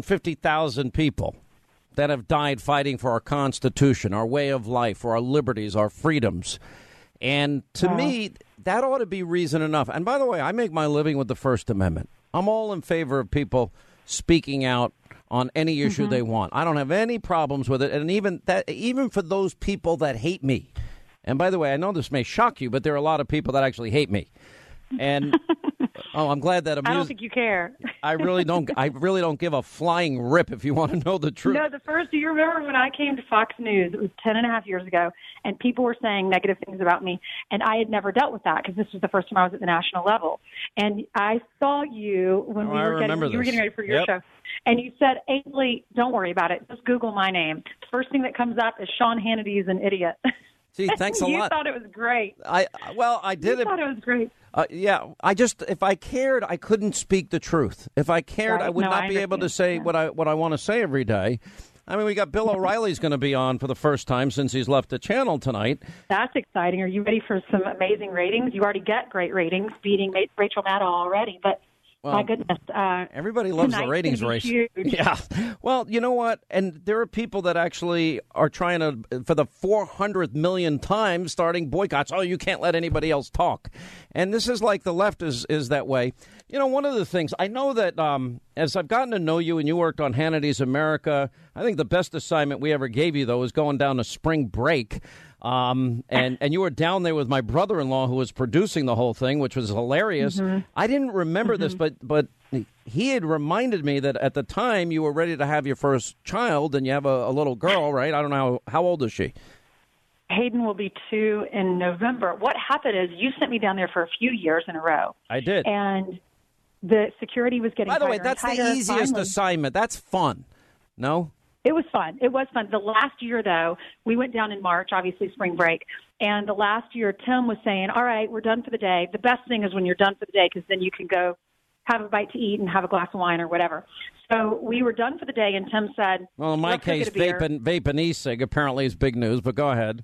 650,000 people that have died fighting for our Constitution, our way of life, for our liberties, our freedoms. And to me, that ought to be reason enough. And by the way, I make my living with the First Amendment. I'm all in favor of people speaking out on any issue they want. I don't have any problems with it. And even for those people that hate me. And by the way, I know this may shock you, but there are a lot of people that actually hate me. And Oh, I'm glad that I don't think you care. I really don't give a flying rip if you want to know the truth. No, do you remember when I came to Fox News? It was 10.5 years ago, and people were saying negative things about me, and I had never dealt with that because this was the first time I was at the national level. And I saw you when you were getting ready for your show, and you said, Ainsley, don't worry about it. Just Google my name. The first thing that comes up is Sean Hannity is an idiot. Gee, thanks a lot. You thought it was great. I did. You thought it was great. Yeah, if I cared, I couldn't speak the truth. If I cared, I would not be able to say what I want to say every day. I mean, we got Bill O'Reilly's going to be on for the first time since he's left the channel tonight. That's exciting. Are you ready for some amazing ratings? You already get great ratings, beating Rachel Maddow already, but my goodness. Everybody loves the ratings race. Yeah. Well, you know what? And there are people that actually are trying to, for the 400th million time, starting boycotts. Oh, you can't let anybody else talk. And this is like the left is that way. You know, one of the things, I know that as I've gotten to know you and you worked on Hannity's America, I think the best assignment we ever gave you, though, was going down to spring break. And you were down there with my brother-in-law who was producing the whole thing, which was hilarious. Mm-hmm. I didn't remember this, but he had reminded me that at the time you were ready to have your first child and you have a little girl, right? I don't know. How old is she? Hayden will be 2 in November. What happened is you sent me down there for a few years in a row. I did. And the security was getting By the way, tighter that's and the tighter. easiest Finally, assignment. That's fun. No? It was fun. It was fun. The last year, though, we went down in March, obviously spring break. And the last year, Tim was saying, all right, we're done for the day. The best thing is when you're done for the day because then you can go have a bite to eat and have a glass of wine or whatever. So we were done for the day, and Tim said, well, in my case, vape and e-cig apparently is big news, but go ahead.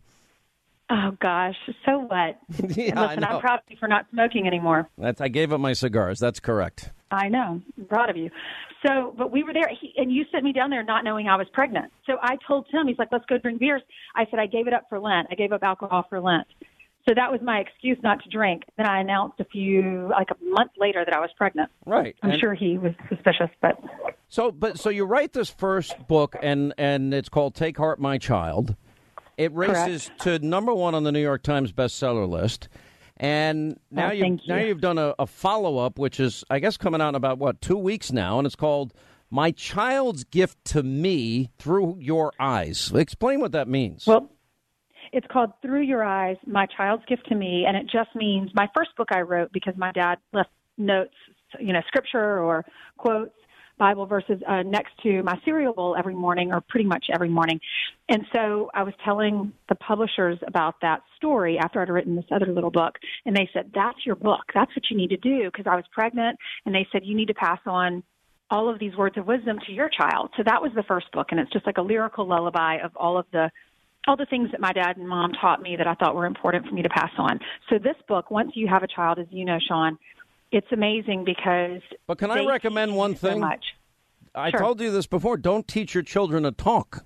Oh, gosh. So what? Yeah, listen, I'm proud of you for not smoking anymore. I gave up my cigars. That's correct. I know. I'm proud of you. So, but we were there, and you sent me down there not knowing I was pregnant. So I told Tim, he's like, let's go drink beers. I said, I gave it up for Lent. I gave up alcohol for Lent. So that was my excuse not to drink. Then I announced a month later that I was pregnant. Right. I'm sure he was suspicious, but. So you write this first book, and it's called Take Heart, My Child. It races to #1 on the New York Times bestseller list. And now you've done a follow-up, which is, I guess, coming out in about, 2 weeks now, and it's called My Child's Gift to Me Through Your Eyes. Explain what that means. Well, it's called Through Your Eyes, My Child's Gift to Me, and it just means my first book I wrote because my dad left notes, scripture or quotes, Bible verses next to my cereal bowl every morning, or pretty much every morning. And so I was telling the publishers about that story after I'd written this other little book, and they said, that's your book. That's what you need to do, because I was pregnant, and they said, you need to pass on all of these words of wisdom to your child. So that was the first book, and it's just like a lyrical lullaby of all the things that my dad and mom taught me that I thought were important for me to pass on. So this book, once you have a child, as you know, Sean, it's amazing because. But can I recommend one thing? So much. I told you this before. Don't teach your children to talk,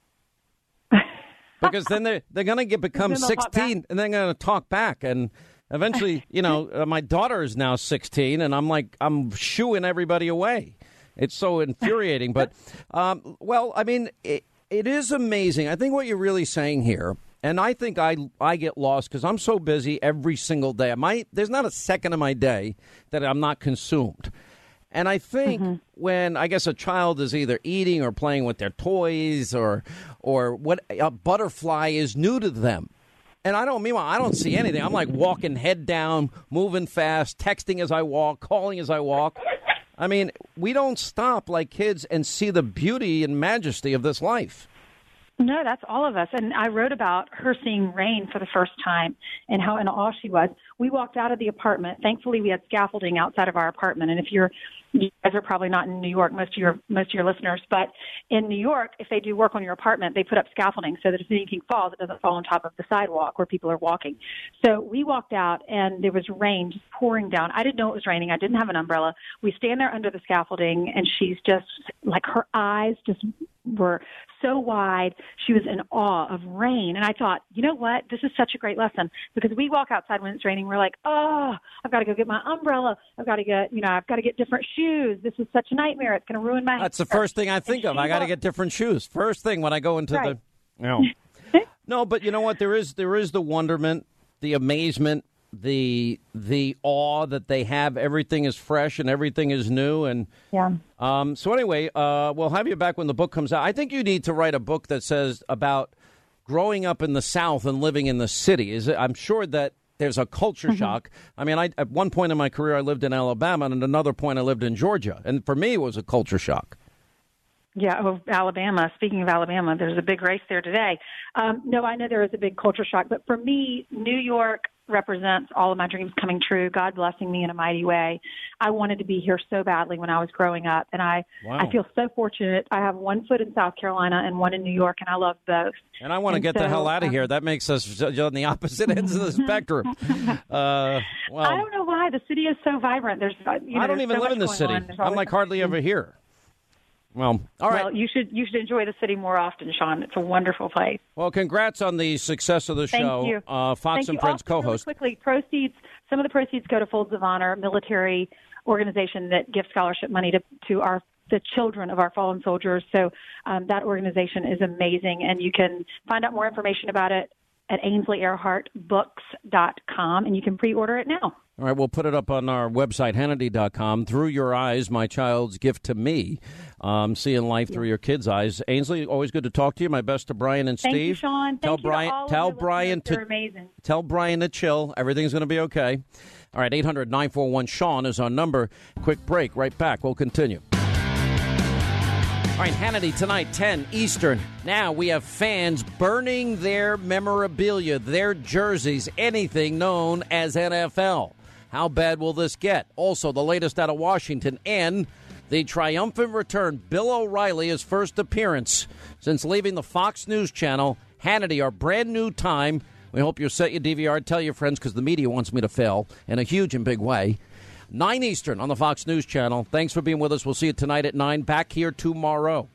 because then they're going to become 16 and they're going to talk back. And eventually, my daughter is now 16, and I'm shooing everybody away. It's so infuriating. But it is amazing. I think what you're really saying here. And I think I get lost because I'm so busy every single day. There's not a second of my day that I'm not consumed. And I think when, I guess, a child is either eating or playing with their toys or what a butterfly is new to them. And I don't see anything. I'm like walking head down, moving fast, texting as I walk, calling as I walk. I mean, we don't stop like kids and see the beauty and majesty of this life. No, that's all of us. And I wrote about her seeing rain for the first time and how in awe she was. We walked out of the apartment. Thankfully, we had scaffolding outside of our apartment. And you guys are probably not in New York, most of your listeners, but in New York, if they do work on your apartment, they put up scaffolding so that if anything falls, it doesn't fall on top of the sidewalk where people are walking. So we walked out, and there was rain just pouring down. I didn't know it was raining. I didn't have an umbrella. We stand there under the scaffolding, and she's just like, her eyes just were so wide. She was in awe of rain. And I thought, you know what? This is such a great lesson, because we walk outside when it's raining. We're like, oh, I've got to go get my umbrella. I've got to get different shoes. This is such a nightmare. It's going to ruin my. That's the first thing I think of. I got to get different shoes. First thing when I go into No, but you know what? There is the wonderment, the amazement, the awe that they have. Everything is fresh and everything is new. And so anyway, we'll have you back when the book comes out. I think you need to write a book that says about growing up in the South and living in the city. I'm sure that there's a culture shock. I mean, at one point in my career, I lived in Alabama, and at another point, I lived in Georgia. And for me, it was a culture shock. Yeah, Alabama. Speaking of Alabama, there's a big race there today. No, I know there is a big culture shock. But for me, New York represents all of my dreams coming true, God blessing me in a mighty way. I wanted to be here so badly when I was growing up, and I feel so fortunate. I have one foot in South Carolina and one in New York, and I love both. And I want to get the hell out of here. That makes us on the opposite ends of the spectrum. I don't know why. The city is so vibrant. There's, I don't even live in the city. I'm like hardly ever here. Well, all right. Well, you should enjoy the city more often, Sean. It's a wonderful place. Well, congrats on the success of the show. Thank you. Fox and Friends co-host. Really quickly, some of the proceeds go to Folds of Honor, military organization that gives scholarship money to the children of our fallen soldiers. So that organization is amazing, and you can find out more information about it at AinsleyEarhartBooks.com, and you can pre-order it now. All right, we'll put it up on our website, Hannity.com. Through Your Eyes, My Child's Gift to Me. Seeing life through your kids' eyes. Ainsley, always good to talk to you. My best to Brian and Steve. Thank you, Sean. Tell Brian to chill. Everything's going to be okay. All right, 800-941-SEAN is our number. Quick break. Right back. We'll continue. All right, Hannity tonight, 10 Eastern. Now we have fans burning their memorabilia, their jerseys, anything known as NFL. How bad will this get? Also, the latest out of Washington and the triumphant return, Bill O'Reilly, his first appearance since leaving the Fox News Channel. Hannity, our brand new time. We hope you set your DVR. Tell your friends because the media wants me to fail in a huge and big way. 9 Eastern on the Fox News Channel. Thanks for being with us. We'll see you tonight at 9. Back here tomorrow.